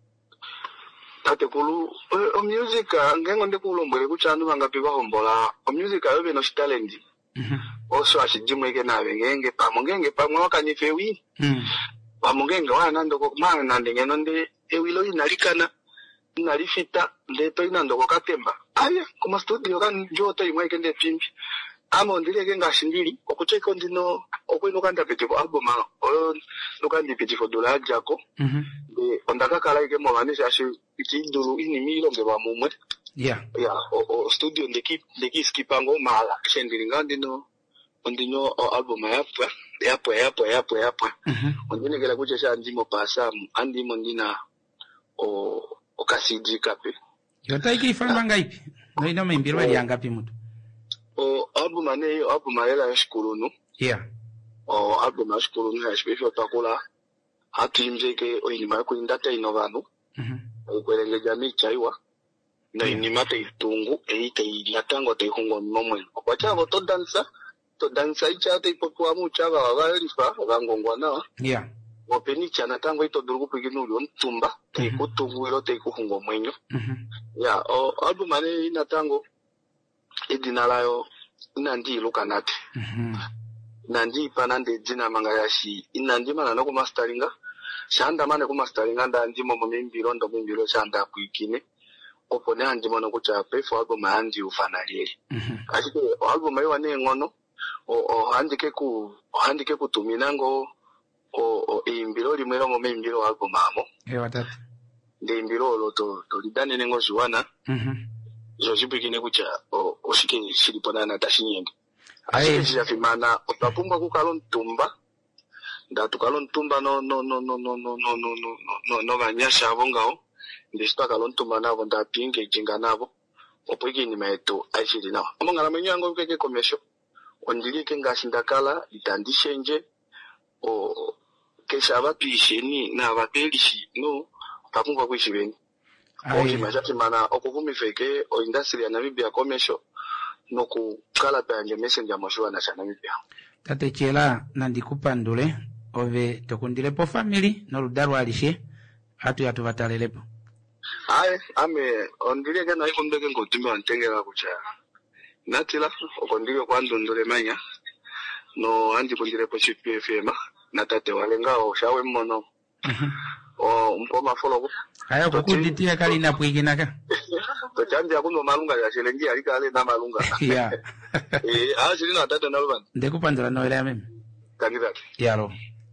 tate kulu o music ngengo ndekulombele kuchanu bangapi ba hombola o music ayo beno talent mhm oso ashijimweke nawe ngenge pamwe ngenge pamwe wakanifewi mhm pamwe wana ndoko mana nandengeno ndi ewilo inalikana nalifita leto inando ko katemba aya kuma studio kan joto imwe kende pimbi amo ndileke ngashindili okucheka ndino okwino kanda pete ko album o lokandi pete ko dola jako mhm de ondaka kala ike mo vanisha shi itinduru ini milo ngeba mumwe yeah yeah o, o studio ndeki ndeki skipango mala shendili ngandino ondino album yapwa yapwa yapwa yapwa yapwa mhm ondine kala kuchesha ndimo pasa andimo ndina o okasiji kape yota iki ifamba ngaipi no ino membirwa ya ngapi mutu o album ane album alela ya shikulunu yeah o album ya shikulunu ya shipefo takula hatimjeke o inima ko indata inovanu mhm okwelenge jami chaiwa na inima te itungu eite ilatango te hungo nomwe okwacha bo to dansa to dansa icha te ipopwa mucha ba balifa bangongwana yeah openi chana tango ito durugu piginu lyo ntumba te kutunguilo te kuhungo mwenyo mhm ya o album ane ina tango edinalayo inandi lukanate mhm nandi panande jina mangayashi inandi mana no kumasteringa shanda mane kumasteringa ndandi momo mimbiro ndo mimbiro shanda kuikine opone andi mono kucha pefo album andi ufanalieli mhm ashike album ayo ane ngono o handike ku handike kutuminango o o imbiro limwero ngome imbiro wako mamo e watatu de imbiro lo to to lidane nengo ziwana mhm zo zipikine kucha o oshike shilipona na tashinyenge Aye. asike jafimana otapumba kukalon tumba nda tukalon tumba no no no no no no no no no no no banyasha abongao ndisita kalon tumba nabo nda pinge jinga nabo opwiki ni maeto aishiri nao amongala menyango keke komesho ondilike ngasindakala itandishenje o kesha abapisheni na abapelishi no tapumba kwishibeni oki majati mana okuvumi feke o industry ya Namibia komesho no ku kala panje messenger mosho na Namibia tate chela nandikupandule ove tokundile po family no ludaru alishe atu yatu batalelepo aye ame ondile ke na ikumbeke ngotumbe antengera kucha natila okondile kwa ndondole manya no andi kundile po C P F M na tate walenga o shawe mmono o mpoma follow ayo kukunditia kali na pwiginaka to chanja kuno malunga ya shelengi alikale na malunga ya eh a shiri na tate na luban ndekupandula no ile meme kanisa yalo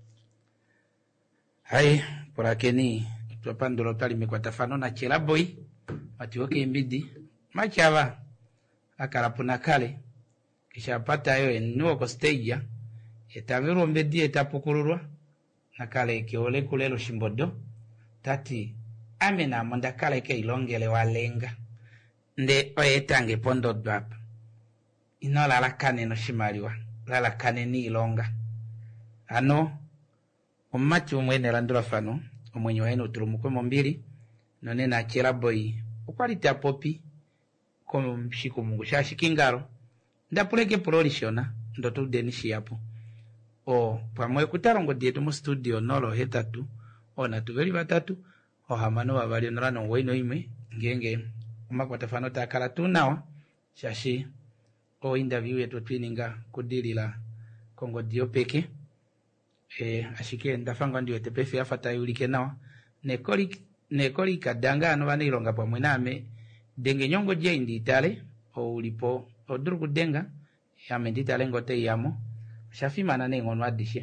hai porakeni tupandula tali mekwatafano na chela boy atiwoke imbidi machava akarapuna kale kisha pata yo enuo ko stage etavero mbedi etapukururwa nakale kiole kulelo shimbodo tati amena monda kale ke ilongele walenga nde oyetange pondo dwap inola la kane no shimaliwa la la kane ni ilonga ano omati omwene landula fano omwenye waino turumukwe mombili none na chela boy ukwalita popi komo mshiko mungu shashikingaro ndapuleke prolishona ndo tudenishi yapo o pamwe kutarongo dietu mu studio nolo hetatu ona tuveli batatu o hamano babali onolano waino imwe ngenge umakwata fano takala tunawa shashi o interview yetu twininga kudilila kongo dio peke e ashike ndafanga ndio tepefe afata yulike nawa nekoli nekoli kadanga ano banilonga pamwe name denge nyongo je inditale o ulipo oduru kudenga ya menditale ngote yamo shafi mana ne ngono adishe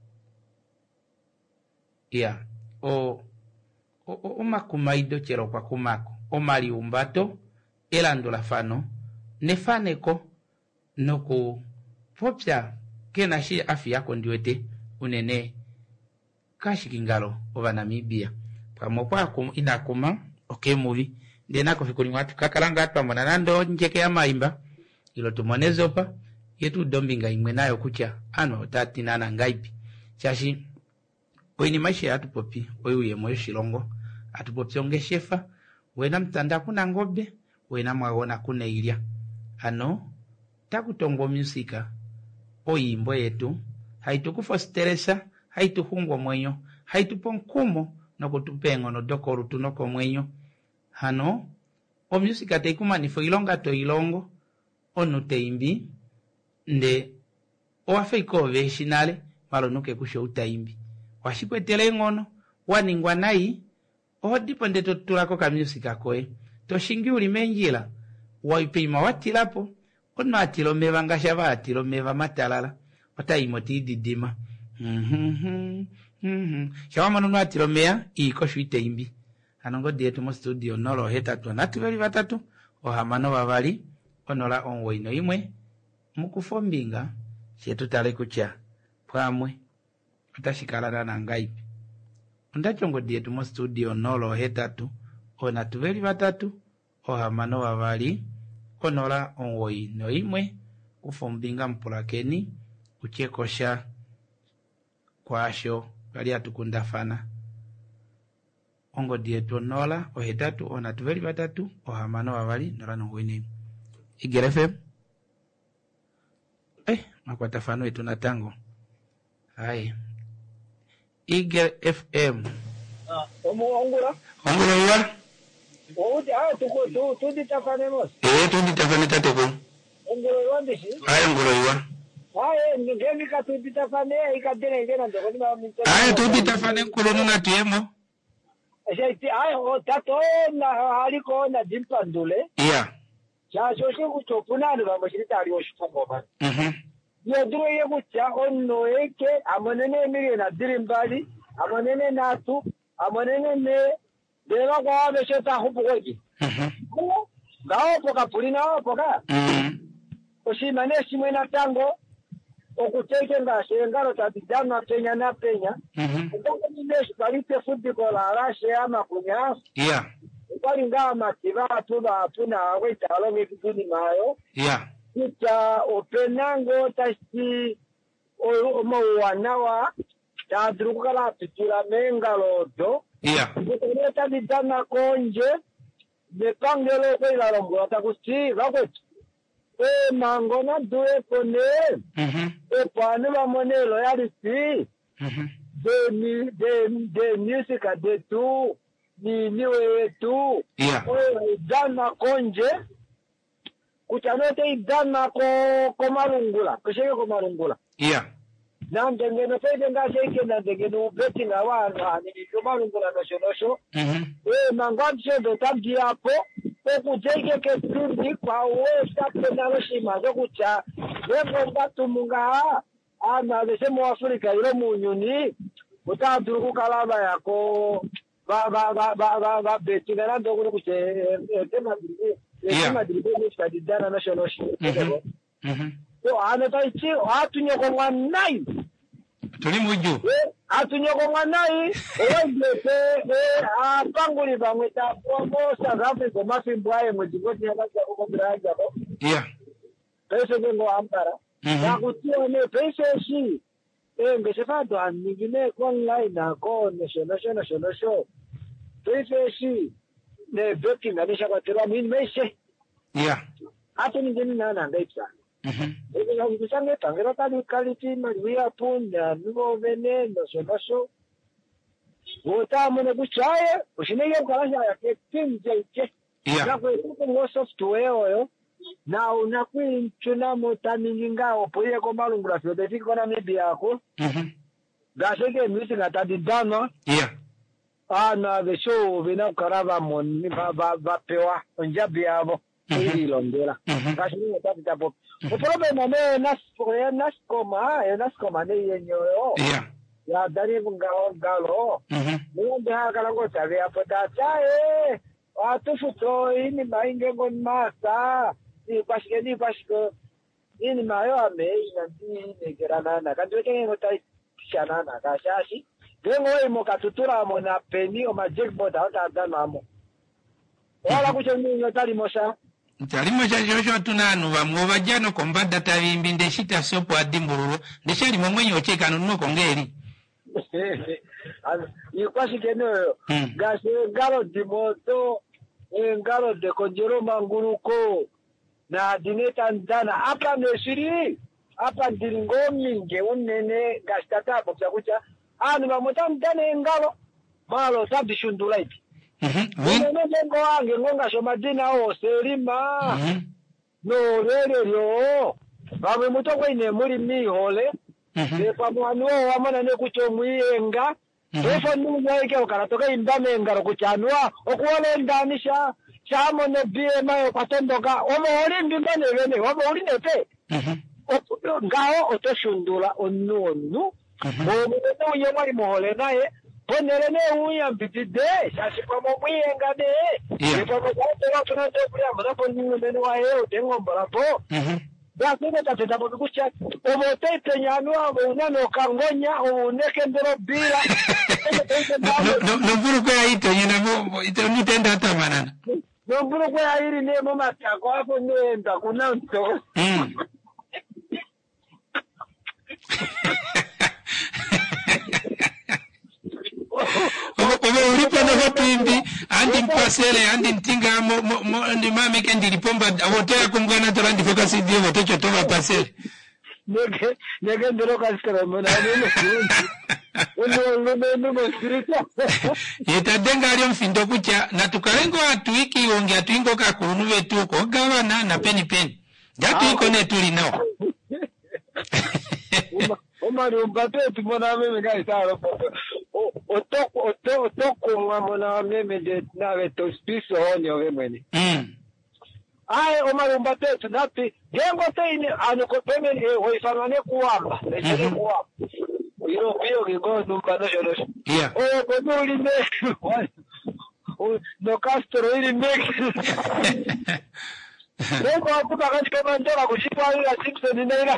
ya o o o makumaido chero kwa kumako o mali umbato elandola fano nefaneko noko popya kena shi afi yako ndiwete unene kashikingalo oba Namibia pamwe kwa inakoma okay movie ndena ko fikuni watu kakalanga atu amona nando njeke ya maimba ilo tumonezopa yetu dombinga imwe nayo kucha ano tati nana ngaipi chashi oini maisha atu popi oyu moyo shilongo atu popi onge shefa wena mtanda kuna ngobe wena mwawona kuna ilia ano takutongo musika oyimbo yetu haitukufa steresa haituhungwa mwenyo haituponkumo nokutupengo no dokoru tunoko mwenyo hano o musika teikumani fo ilonga to ilongo onu teimbi nde oafeiko veshinale malo nuke kusho utaimbi washikwetele ngono waningwa nai odipo nde totulako ka musika koe toshingi ulimenjila waipima watilapo ono atilomeva ngashava atilomeva matalala wataimoti didima mhm mhm shawa manu atilomea iko shwite imbi anongo dietu mo studio nolo hetatu natuveli batatu ohamano babali onola onwoino imwe mukufombinga shetu tale kucha pwamwe utashikalana na ngaipi ndachongo dietu mo studio nolo hetatu ona tuveli batatu ohamano babali onola onwoino imwe kufombinga mpulakeni uchekosha kwasho kali atukundafana ongo dietu nola ohetatu ona tuveli batatu ohamano babali nola nongwini igerefe eh makwata fano etu natango hai Eagle F M ah omo ongura ongura wa o ja tuko tu tu ditafane mos eh tu ditafane tatoko ongura wa ndishi hai ongura wa hai ngemi ka tu ditafane ikadene ngena ndo ni ma minto hai tu ditafane nkulono na tiemo Eshati ai o tato na haliko na dimpandule yeah ja shoshe kutopuna ni bamashirita ali oshifungo ba mhm yodro yegucha onno eke amonene miri na dirimbali amonene natu amonene ne dela kwa besheta hupoji Mhm. ngao poka pulina poka Mhm. oshimane shimwe na tango okuteke ngashe ngalo tabidana penya na penya Mhm. ndoko nimeshi balite fundi kola arashe ama kunya Yeah. kwali ngama kiba tuba tuna weta alonge kidini mayo Yeah. kita openango tashi o mo wanawa tadrukala pitula mengalo do Yeah. kuteleta bidana konje nepangelo kwela longo atakusti bakwetu e mangona duwe kone Mhm. e pane ba monelo yali si Mhm. de mi de de music de tu ni niwe tu Yeah. o dana konje kuchanote idana ko ko marungula kusheke ko marungula Yeah. na ndengeno pede ngasheke na ndengeno beti na wana ni ko marungula no shonosho Mhm. e mangwanje ndo tabdi hapo okujeke ke tundi kwa wesa penalo shima zokucha lebo ngatu munga ana lesemo Afrika ile munyuni utaduru kukalaba yako ba ba ba ba ba ba beti na ndo kuche tema dili tema dili ni stadidana national show Mhm. Mhm. so ana taichi atunyoko mwanai Tuli muju. atunyoko mwanai owaidete e apanguli bamwe ta pomo South Africa mafimbwaye mwejigoti yakaza kukombiraja ko Yeah. pese ngo ambara Mhm. na kutione pese shi e ngesefado aningine online na ko national national national pese shi ne beti nganisha kwa tira min meshe Yeah. hata ningine nana ngaitsa Mhm. ebe ngakusange tangera tali kaliti maria punda nuvo veneno sonaso wota mone kuchaye ushinege ukalasha yake timjeje Yeah. na kwetuko ngo software oyo na unakwinchuna motamingi ngao poye ko malungula fyote fiko na mibi yako Mhm. gasheke misi ngatadidano Yeah. ana besho bina ukaraba moni ba ba ba pewa onjabi yabo ili longera Mhm. gasheke ngataditapo o problema ne nasko ya naskoma ya naskoma ne yenyoyo Yeah. ya dari ngao ngalo Mhm. Mungu hakala ngoja vya potata eh watu futo ini mainge ngon masa ni pashike ni pashike ini mayo ame ina ndi negerana na kanto kenge ngota shana na kashashi gengo imo katutura mo na peni o ma jackpot ata dana mo wala kuchenye ngotali mosha Talimo cha jojo tunanu ba mwobajano kombada tabimbi ndeshita sopo adimbururo ndeshali momwenyo cheka nuno kongeri. ikwashike no Mm. gase ngalo dimoto ngalo de konjero manguruko na dineta ndana hapa neshiri hapa ndilingomi nge unene gastata bokya kucha ani mamota ndane ngalo malo tabishundula ipi Mhm. unene ngo wange ngonga shomadina o selima Mhm. no lele lyo bamwe mutoko ine muri mihole Mhm. lepa mwana wa mwana ne kuchomwiyenga efo nunyaike ukaratoka imbame ngaro kuchanwa okuwale ndanisha chamo ne bma yokatondoka omo oli mbimbane bene omo oli nepe Mhm. ngao otoshundula onu onu omo ne uye mwali muhole naye ponere ne uya mbitide shashi kwa mwiyenga de Yeah. lepa mwana tunate kulia mnapo ningu bene wa yeo tengo mbarapo Mhm. Basine tatenda kukucha omote penyanwa unano kangonya uneke ndero bila No no no buru kwa ito yina mo ito nitenda tamanana. nomburo kwa hili ne mama tako hapo nenda kuna mto Mm. Obo ulipo na hopimbi andi mpasele andi ntinga mo mo mo andi mami kendi lipomba hotea kumgana torandi focus dio hotecho toba pasele. nege nege ndero kaskara mona nene uno uno uno spiritual Yetadenga alio mfindo kucha na tukalengo atuiki onge atuingo kakunu vetu ko gavana na peni peni. Datu iko ne tuli nao. Omari umpate tumona meme ngai saro otoko otoko otoko mwana meme de nave to spiso onyo vemweni Mm. Ai omarumba tetu napi gengo teini anuko pemen e hoifangane kuwamba echele kuwamba iro pio gigo numba no yoros yeah o koduli me no Castro ili me Lengo akuta katika mandora kushikwa ile Simpson inaila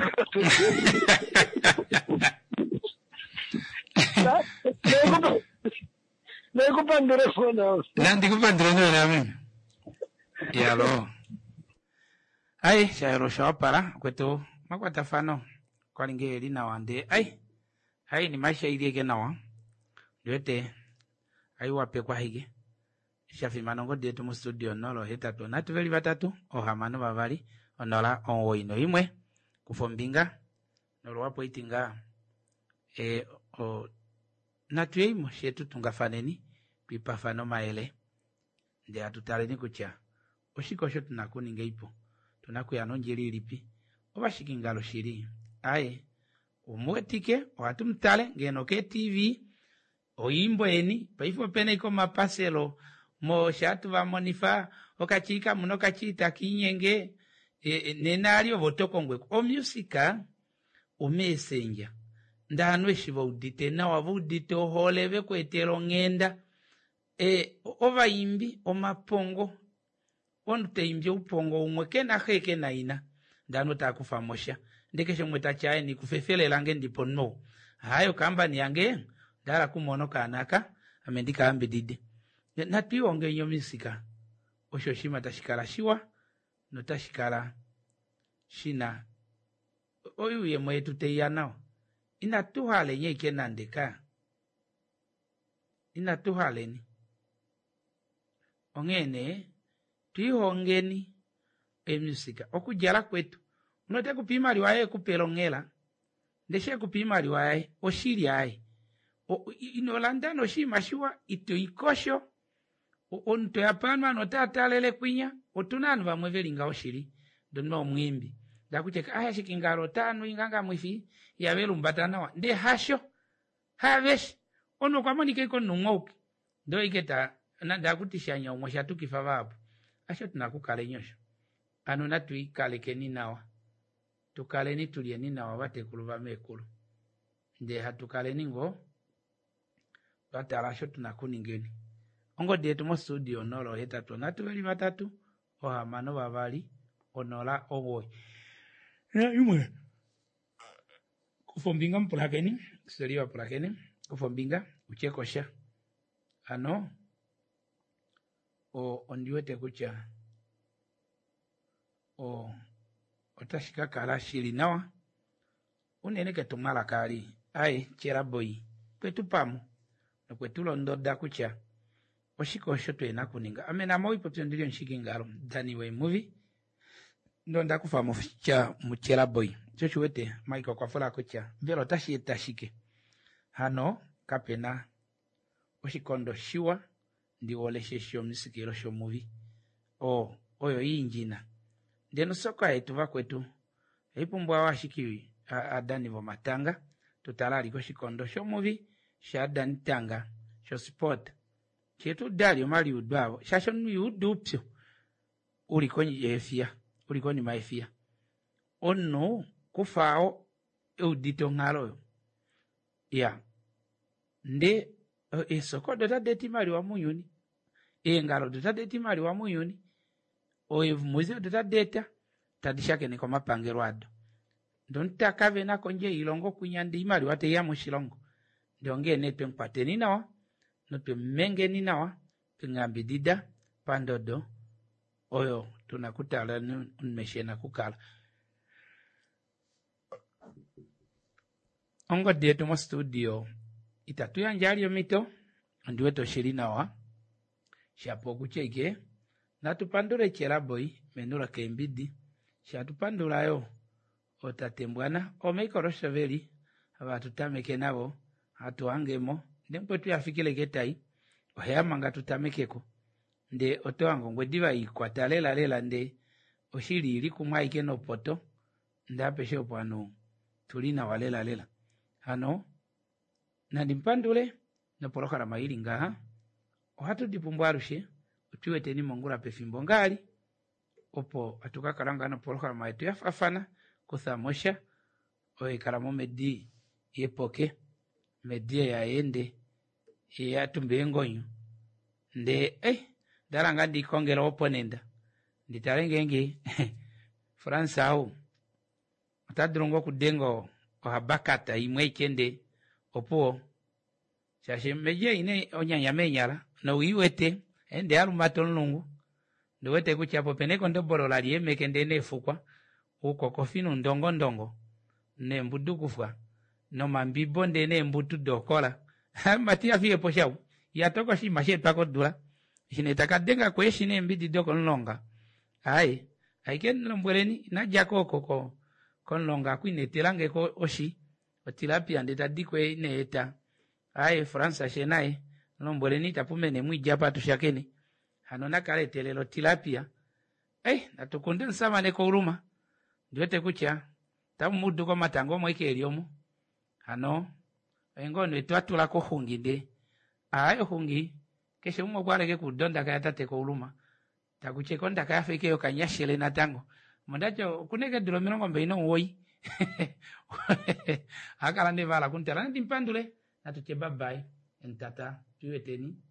Lengo Lengo pandore phone Nandi kupandire no nami Yalo Ai shairo shopara kwetu makwata fano kwa lingeli na wande ai ai ni maisha iliyege nawa ndote ai wape kwa hige shafi manongo detu mu studio nolo hetatu na tuveli batatu ohamano babali onola onwoino imwe kufombinga nolo wapo itinga e o natuimo shetu tungafaneni pipa fano maele ndi atutale ni kucha oshiko shotu nakuninga ipo tunakuyano njiri lipi obashikingalo shiri aye umwetike watumtale ngeno ke T V oyimbo eni paifo pene iko mapaselo mo shatu va monifa okachika muno kachita kinyenge e, e, nenario votokongwe o musika o messenger ndanwe shiva udite na wavudite oholeve kwetelo ngenda e ovayimbi omapongo onuteimbye upongo umwe kena heke na ina ndano takufamosha ndekeshe mweta chae ni kufefelela nge ndipo no hayo kamba ni yange ndara kumono kanaka amendika ambidide na tuyonge nyo misika oshoshima tashikala shiwa no tashikala shina oyu ye mwetu teyanao ina tuhale nye ikena ndeka ina tuhale ni ongene tuyongeni emusika okujala kwetu unote kupima liwaye kupelongela ndeshe kupima liwaye oshiri aye inolanda no shima shiwa ito ikosho onto yapana no tatalele kwinya otunanu bamwevelinga oshiri donno mwimbi ndakucheka aya shikingaro tanu inganga mwifi yabelumbatana wa nde hasho havesh ono kwamonike iko nungoki ndo iketa ndakutisha omwe shatukifa babu asho tunakukale nyosho ano natwikale keni nawa tukale ni tulie ni nawa batekulu bamekulu nde hatukale ningo batarasho tunakuningeni ongo detu mo studio nolo hetatu natubeli batatu ohamano babali onola ogoy na imwe kufombinga mpulakeni seriwa pulakeni kufombinga uchekosha ano o ondiwete kucha o otashika kala shiri nawa unene ke tumala kali ai chera boy kwetu pamu no kwetu londoda kucha oshiko shoto ena kuninga amena moi potyo ndilyo nshikingalo dani we movie ndo ndakufa mu cha mu chera boy chocho wete Michael kwafula kucha velo tashi tashike hano kapena oshikondo shiwa ndi woleshe sho misikiro sho movie o oyo injina ndeno soka etuva kwetu ipumbwa washikiwi adani vo matanga tutalali ko shikondo sho movie sha dani tanga sho sport chetu dali mali udwavo shasho ni udupyo uliko ni efia uliko ni maefia ono kufao eudito ngalo ya nde esoko dota deti mali wa muyuni e ngalo dota deti mali wa muyuni oye muze dota deta tadishake ni kwa mapangero ado ndonta kave na konje ilongo kunyandi mali wate ya mushilongo ndonge ne pempate ni nawa no pe menge ni nawa pingambi dida pandodo oyo tunakutala nmeshena kukala ongo detu mo studio itatu ya njali mito ndiwe to shirina wa shapo kucheke na tupandure chera boy menura kembidi sha tupandura yo otatembwana omekorosha veli abantu tameke nabo hatuangemo ndempo tuyafikile ketai ohayamanga tutamekeko nde otoango ngwediva ikwatalela lela nde oshiri ili kumwaike no poto ndapeshe opano tulina walela lela hano na dimpandule na polokara maili ngaha ohatu dipumbwarushe utuwete ni mongula pefimbo ngali opo atuka karanga na programa yetu ya fafana kuthamosha oe karamo medi yepoke medi ya ende ya tumbe ngonyo nde eh daranga di kongera oponenda nditarengenge France au atadrongo kudengo ohabakata imwe ikende opo chashe meje ine onyanya menyala no wiwete ende arumato nungu ndowete kuchapo peneko ndoborola liemeke ndene fukwa uko kofinu ndongo ndongo ne mbudu kufwa no mambibo ndene mbutu dokola matia fie poshau yatoko shi mashetu akodula shinetaka denga kweshine mbidi doko nlonga ai aiken lombwereni na jakoko ko konlonga kwinetelange ko oshi otilapia ndeta dikwe neeta ai France shenae lombwereni tapumene mwijapa tushakeni hanona kale telelo tilapia eh natukunde nsama ne ko uruma ndiwete kucha tamudu ko matango mweke eliomo hano engono etwatula ko hunginde ayo hungi keshe umwe kwareke kudonda kaya tate ko uruma takucheko ndaka afike yo kanyashele na tango mundacho kuneke dilo mirongo mbeino woi akala ne vala kuntela ndimpandule natuche bye bye entata tuweteni